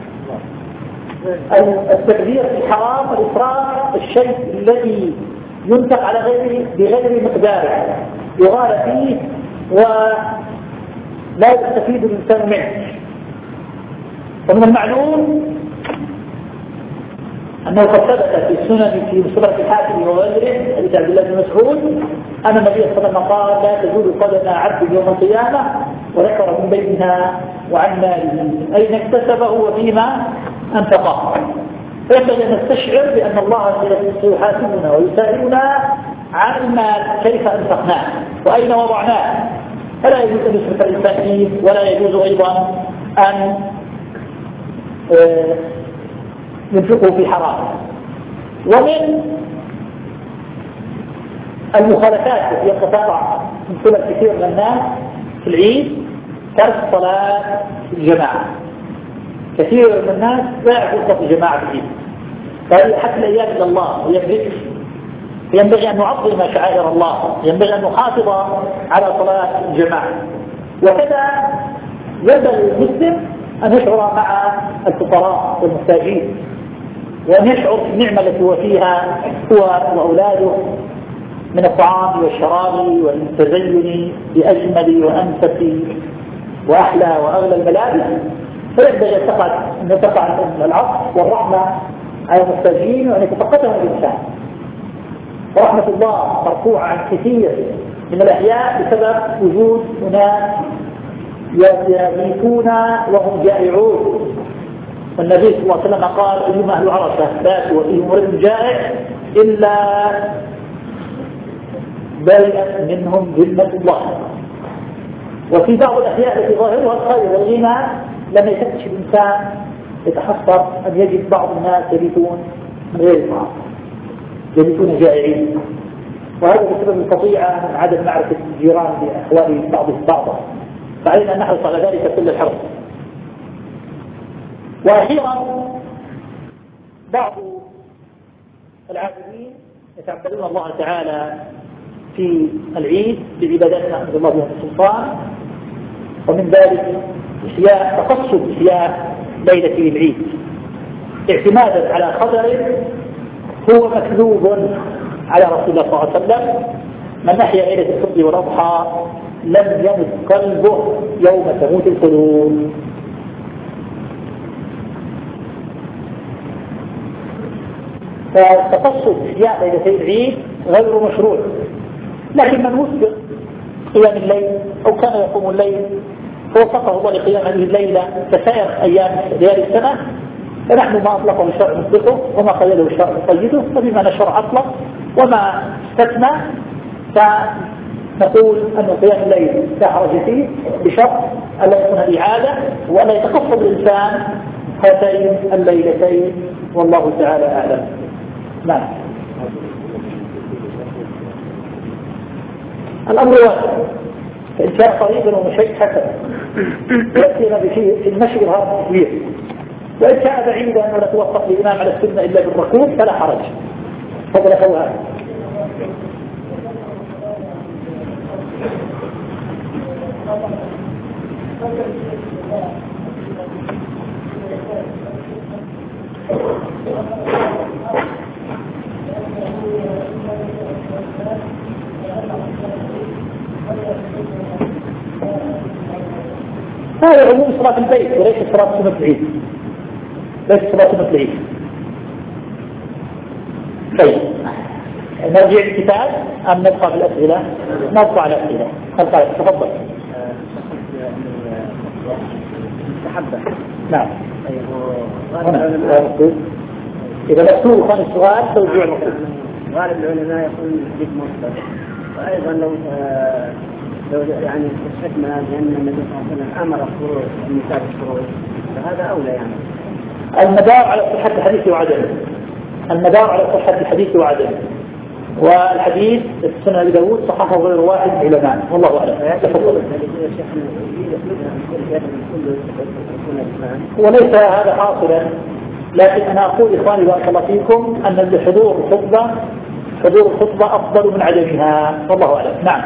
التبذير في الحرام والإسراف الشيء الذي ينفق على غير بغير مقداره يغال فيه ولا يستفيد الإنسان منه. ومن المعلوم أنه قد ثبت في السنن في مصدر الحاكم وغيره حديث عبد الله بن مسعود أن النبي صلى الله عليه وسلم قال: لا تزول قدم عبد يوم القيامة، وذكر من بينها وعن ماله من أين اكتسبه وفيما أنفقه. فينبغي أن نستشعر بأن الله سيحاسبنا ويسائلنا عن المال كيف أنفقناه وأين وضعناه. فلا يجوز أن يسرف الإنسان فيه، ولا يجوز أيضا أن ينفقه في حرام. ومن المخالفات التي يتقاطع من قبل كثير من الناس في العيد ترك صلاة الجماعة. كثير من الناس لا يعرفون الجماعة في العيد، فهي حتى الأيام إلى الله ويبرك. ينبغي أن نعظم شعائر الله، ينبغي أن نحافظ على صلاة الجماعة. وكذا ينبغي المسلم أن يشعر مع الفقراء والمحتاجين، وأن يشعر بالنعمة التي هو فيها هو وأولاده من الطعام والشراب والتزين بأجمل وأنفس وأحلى وأغلى الملابس. فينبغي أن تقع العطف والرحمة على المحتاجين وأن يتفقدهم الإنسان. ورحمة الله مرفوعة عن كثير من الأحياء بسبب وجود أناس يبيتون وهم جائعون. والنبي صلى الله عليه وسلم قال: أيما أهل عرفة باتوا وفيهم رجل جائع إلا برئت منهم ذمة الله. وفي بعض الأحياء التي ظاهرها الخير والغنى لما يفتش الإنسان يتحسر أن يجد بعض الناس يبيتون من غير طعام، يبيتون جائعين. وهذا بسبب القطيعة من عدم معرفة الجيران بأحوال بعضهم بعضا، فعلينا أن نحرص على ذلك كل الحرص. وأخيرا بعض العابدين يتعبدون الله تعالى في العيد بعبادات ما أنزل الله بها السلطان، ومن ذلك إحياء تقصد إحياء ليلة العيد اعتمادا على خبر هو مكذوب على رسول الله صلى الله عليه وسلم: من أحيا ليلة الفطر والأضحى لم يمت قلبه يوم تموت القلوب. فتقصد إحياء ليلتي العيد غير مشروع، لكن من وفق قيام الليل أو كان يقوم الليل فوفقه الله لقيام هذه الليلة كسائر أيام ليالي السنة، فنحن ما أطلقه الشرع نطلقه، وما قيده الشرع نقيده، فبما الشرع أطلق وما استثنى فنقول أن قيام الليل لا حرج فيه، بشرط أن لا يكون إعادة وأن يتقصد الإنسان هاتين الليلتين، والله تعالى أعلم. نعم. الأمر واحد، فإن كان قريبا ومشيء حسن يأتينا في المشي هذا التكبير، وإن كان بعيدا ولا توفق الإمام على السنة إلا بالركوب فلا حرج. فضل فوهان. هذا عموم صلاة البيت وليس صلاة سنة العيد، ليس صلاة سنة العيد. طيب نرجع الكتاب أم نبقى بالأسئلة؟ نبقى على الأسئلة. نبقى تفضل. محبة. نعم. هنا إذا مكتوب خمس سؤال توجيه المفروض. غالب العلماء يقول الحديث مرسل، وأيضا لو لو يعني استشهدنا بأن النبي صلى الله عليه وسلم أمر الخروج النساء بالخروج فهذا أولى يعني. المدار على صحة الحديث وعدمه. المدار على صحة الحديث وعدمه. والحديث السنة أبي داود صححه غير واحد علماء، والله أعلم. وليس هذا حاصلا، لكن أنا أقول إخواني بارك الله فيكم أن حضور الخطبة حضور الخطبة أفضل من عدمها، والله أعلم. نعم.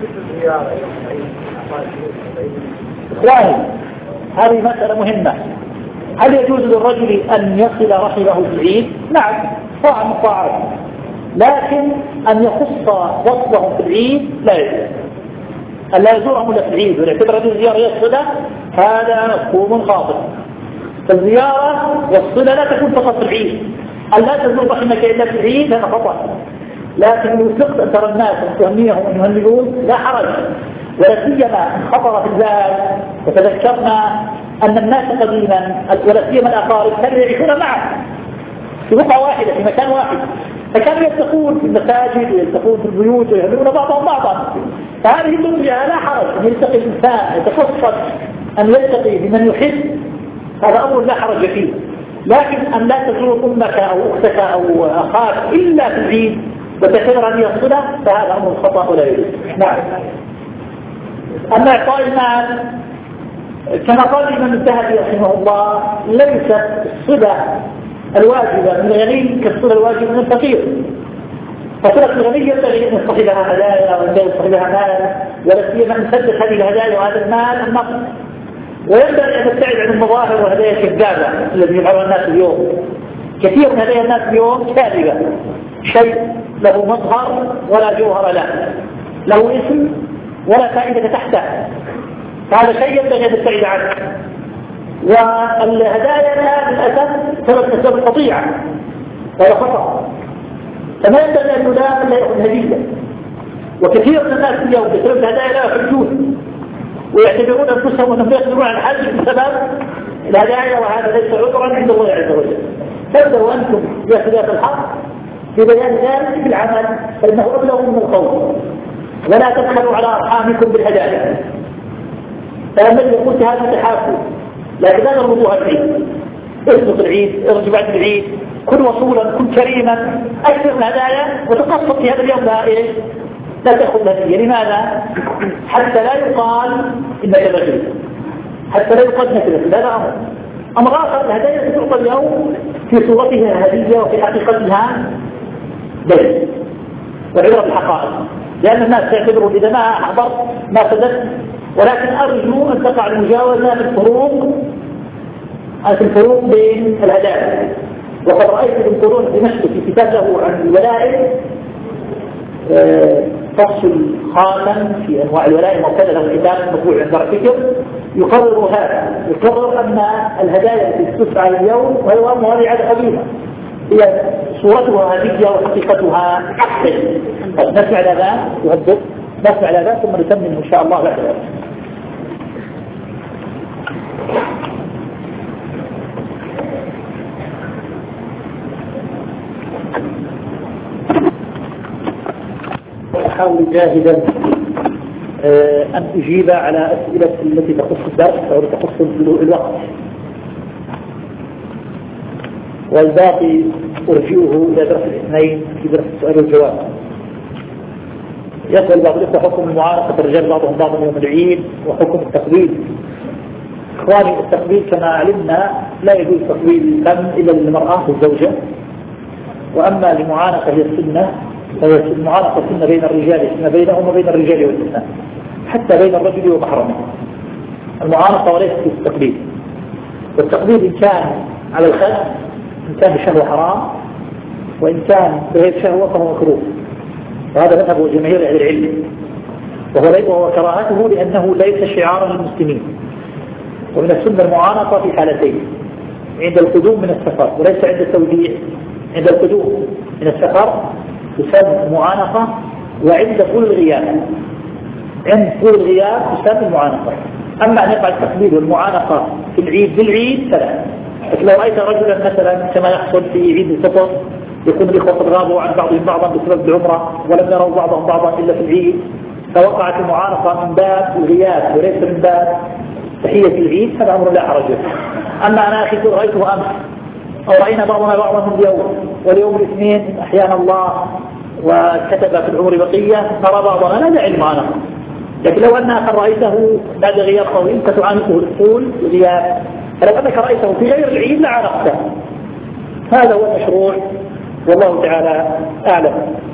إخواني هذه مسألة مهمة. هل يجوز للرجل أن يصل رحمه في العيد؟ نعم، طاعة من الطاعات، لكن أن يخص وصلهم في العيد لا يجوز. أن لا يزورهم إلا في العيد ويعتبر هذه الزيارة هي الصلة، هذا مفهوم خاطئ. فالزيارة والصلة لا تكون فقط في العيد. أن لا تزور رحمك إلا في العيد هذا خطأ، لكن لو سقط أن ترى الناس وتهنيهم ويهنئون لا حرج، ولا سيما ان خطر في البال وتذكرنا أن الناس قديما ولا سيما الأقارب كانوا يعيشون معا في بقعة واحدة في مكان واحد، فكانوا يلتقون في المساجد ويلتقون في البيوت ويهنون بعضهم بعضا. فهذه الدنيا لا حرج أن يلتقي الإنسان يتفصل أن يلتقي بمن يحب، هذا أمر لا حرج فيه. لكن أن لا تزور أمك أو أختك أو أخاك إلا في العيد وتعتبر أن الصلة، فهذا أمر خطأ ولا يجوز. نعم. أما إعطاء المال كما قال الإمام الذهبي رحمه الله ليست الصلة الواجبة من الغني كالصلة الواجبة من الفقير. فصلة الغني ينبغي أن يصطحبها هدايا وأن يصطحبها مال، ولا سيما أن تسدد هذه الهدايا وهذا المال النقد. وينبغي أن تبتعد عن المظاهر وهدايا الكذابة الذي يفعلها الناس اليوم. كثير من هدايا الناس اليوم كاذبة، شيء له مظهر ولا جوهر له، له اسم ولا فائدة تحته، هذا شيء ينبغي أن تبتعد عنه. والهدايا للأسف سبب من أسباب القطيعة، هذا خطأ. فما ينبغي أن يلام لا يأخذ هدية. وكثير من الناس اليوم بسبب الهدايا لا يحجون ويعتبرون أنفسهم أنهم يقدرون على الحج بسبب الهدايا، وهذا ليس عذرا عند الله عز وجل. تبدأوا أنتم يا خلاف الحق في بيان ذلك في العمل، فإنه أبلغ من القول. ولا تبخلوا على أرحامكم بالهدايا. فلما يقول هذا تحافوا، لكن لا نربطوها العيد. اسبق العيد، ارجع بعد العيد، كن وصولا، كن كريما، أكثر من الهدايا، وتقصد في هذا اليوم لا إيه؟ لا تأخذ هدية. لماذا؟ حتى لا يقال إنك بخيل، حتى لا يقال إنك بخيل. هذا أمر. أمر آخر، الهدايا تعطى اليوم في صورتها هدية وفي حقيقتها بيت، والعبرة بالحقائق، لأن الناس تعتبروا إذا ما أحضرت ما صدقت. ولكن أرجو أن تقع المجاوزة في الفروق في الفروق بين الهدايا. وقد رأيت ابن قرون دمشق في كتاب له عن الولائم فصل خاتم في أنواع الولائم وكذا، له كتاب مطبوع عند الفكر يقرر هذا، يقرر أن الهدايا التي تدفع اليوم وهي مواضيع قديمة هي صورتها هدية وحقيقتها أحسن. نسمع الأذان يهدد، نسمع الأذان ثم نتمم إن شاء الله بعد ذلك. أحاول جاهدا أن أجيب على أسئلة التي تخص الدرس أو تخص الوقت، والباقي أرجئه إلى درس الاثنين في درس السؤال والجواب. يسأل بعض الإخوة حكم المعارضة الرجال بعضهم بعضا يوم العيد وحكم التقبيل. إخواني، التقبيل كما علمنا لا يجوز تقبيل الفم إلا للمرأة والزوجة، وأما لمعانقة هي السنة، فهي المعانقة سنة بين الرجال، سنة بينهم وبين الرجال والنساء، حتى بين الرجل ومحرمه المعانقة وليست في التقبيل. والتقبيل إن كان على الخد إن كان بشهوة حرام، وإن كان بغير شهوة فهو مكروه، وهذا مذهب جماهير أهل العلم، وهو كراهته لأنه ليس شعارا للمسلمين. ومن السنة المعانقة في حالتين: عند القدوم من السفر وليس عند التوديع. عند القدوم من السفر تسمى معانقة، وعند طول الغياب عند طول الغياب تسمى المعانقة. أما أن يقع التقبيل والمعانقة في العيد بالعيد فلا. لو رأيت رجلا مثلا كما يحصل في عيد الفطر يكون الإخوة قد غابوا عن بعضهم بعضا بسبب العمرة ولم يروا بعضهم بعضا إلا في العيد، فوقعت المعانقة من باب الغياب وليس من باب تحية العيد، هذا أمر لا حرج فيه. أما أنا أخي رأيته أمس أو رأينا بعضنا بعضهم اليوم واليوم الاثنين أحيانا الله وكتب في العمر بقية نرى بعضنا لا داعي المعانقة. لكن لو أن آخر رأيته بعد غياب طويل فتعانقه الطول الغياب، فلو أنك رأيته في غير العيد لعانقته. هذا هو المشروع والله تعالى أعلم.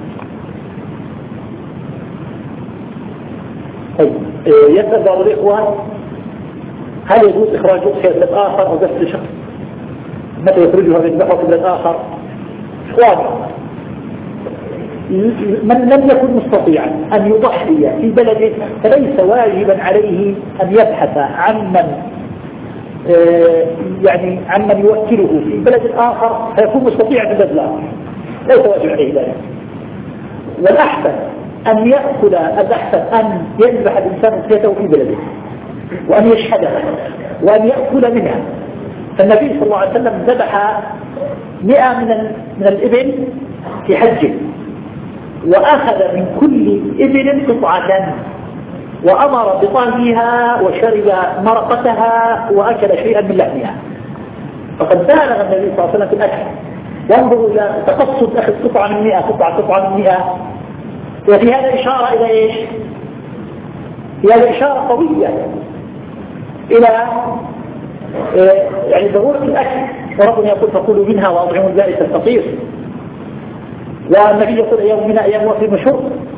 طيب، يسأل بعض الإخوة هل يجوز إخراج أضحية بلد آخر أو بس لشخص؟ متى يخرجها من بحر في بلد آخر؟ إخواني، من لم يكن مستطيعا أن يضحي في بلده فليس واجبا عليه أن يبحث عن من يعني عن من يوكله في بلد آخر فيكون مستطيعا في البلد الآخر، ليس واجب عليه ذلك. والأحسن أن يأكل، الأحسن أن يذبح الإنسان أضحيته في بلده وأن يشهدها وأن يأكل منها. فالنبي صلى الله عليه وسلم ذبح مئة من من الإبل في حجه، وأخذ من كل إبل قطعة وأمر بطهيها وشرب مرقتها وأكل شيئا من لحمها. فقد بالغ النبي صلى الله عليه وسلم في الأكل. وانظروا إلى تقصد أخذ قطعة من مئة قطعة قطعة من مئة. وفي هذا إشارة إلى إيش؟ هذه إشارة قوية إلى يعني ضرورة الأكل. وربنا يقول فكلوا منها وأطعموا البائس الفقير. والنبي يقول يوم من أيام وفي مشهور.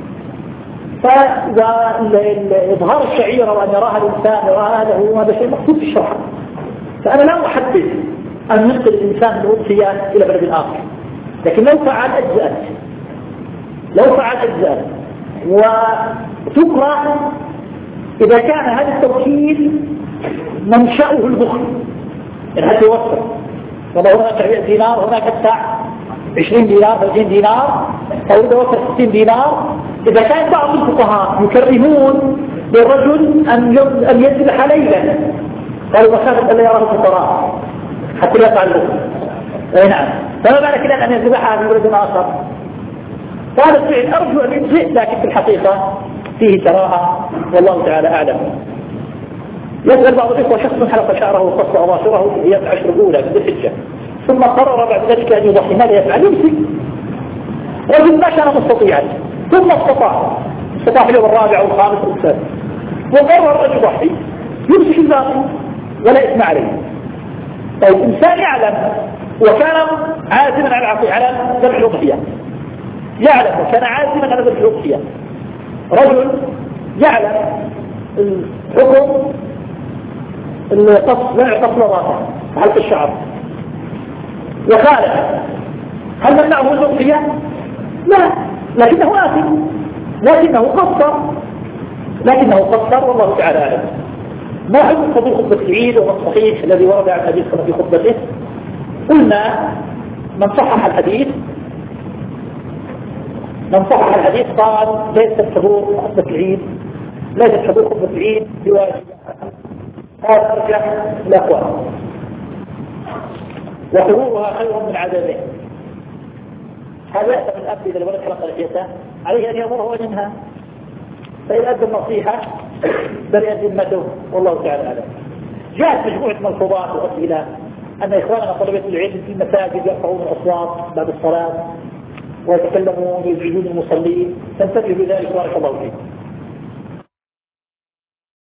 فإظهار الشعيرة وأن يراها الإنسان يراها هذا هذا شيء مقصود في الشرع. فأنا لا أحدد أن ينقل الإنسان الأضحية إلى بلد آخر، لكن لو فعل أجزأت لو فعل أجزأت وتكره إذا كان هذا التوكيل منشأه البخل، يعني هذا يوفر والله هناك عشرين دينار هناك ادفع عشرين دينار ثلاثين دينار أو إذا وفر ستين دينار. إذا كان بعض الفقهاء يكرهون للرجل أن أن يذبح ليلا قالوا مخافة أن لا يراه الفقراء حتى لا يفعل ذلك. أي نعم. فما بالك الآن أن يذبحها من بلد آخر؟ فهذا الفعل أرجو أن يجزئ، لكن في الحقيقة فيه كراهة والله تعالى أعلم. يسأل بعض الإخوة شخص حلق شعره وقص أظافره في أيام العشر الأولى من ذي الحجة ثم قرر بعد ذلك أن يضحي، ماذا يفعل؟ يمسك. رجل ما كان مستطيعا ثم استطاع استطاع في اليوم الرابع والخامس والسادس وقرر أن يضحي، يمسك الباقي ولا إثم عليه. طيب إنسان يعلم وكان عازما على على ذبح الأضحية، يعلم وكان عازما على ذبح الأضحية. رجل يعلم الحكم القص منع قص راسه وحلق الشعر وخالف، هل منعه الأضحية؟ لا، لكنه آثم، لكنه قصر لكنه قصر والله تعالى أعلم. ما حكم قبول خطبة العيد وما الصحيح الذي ورد عن النبي صلى الله عليه وسلم في خطبته؟ قلنا من صحح الحديث من صحح الحديث قال ليست حضور خطبة العيد ليست حضور خطبة العيد بواجب. هذا أرجع الأقوال، وحضورها خير من عدمه. هذا يأتي من الأب إذا الولد حلق لحيته عليه أن يأمره وأن ينهى، فإذا أدى النصيحة برئت ذمته والله تعالى أعلم. جاءت مجموعة ملحوظات وأسئلة أن إخواننا طلبة العلم في المساجد يرفعون الأصوات بعد الصلاة ويتكلمون ويزعجون المصلين، تنتبهوا لذلك بارك الله فيكم.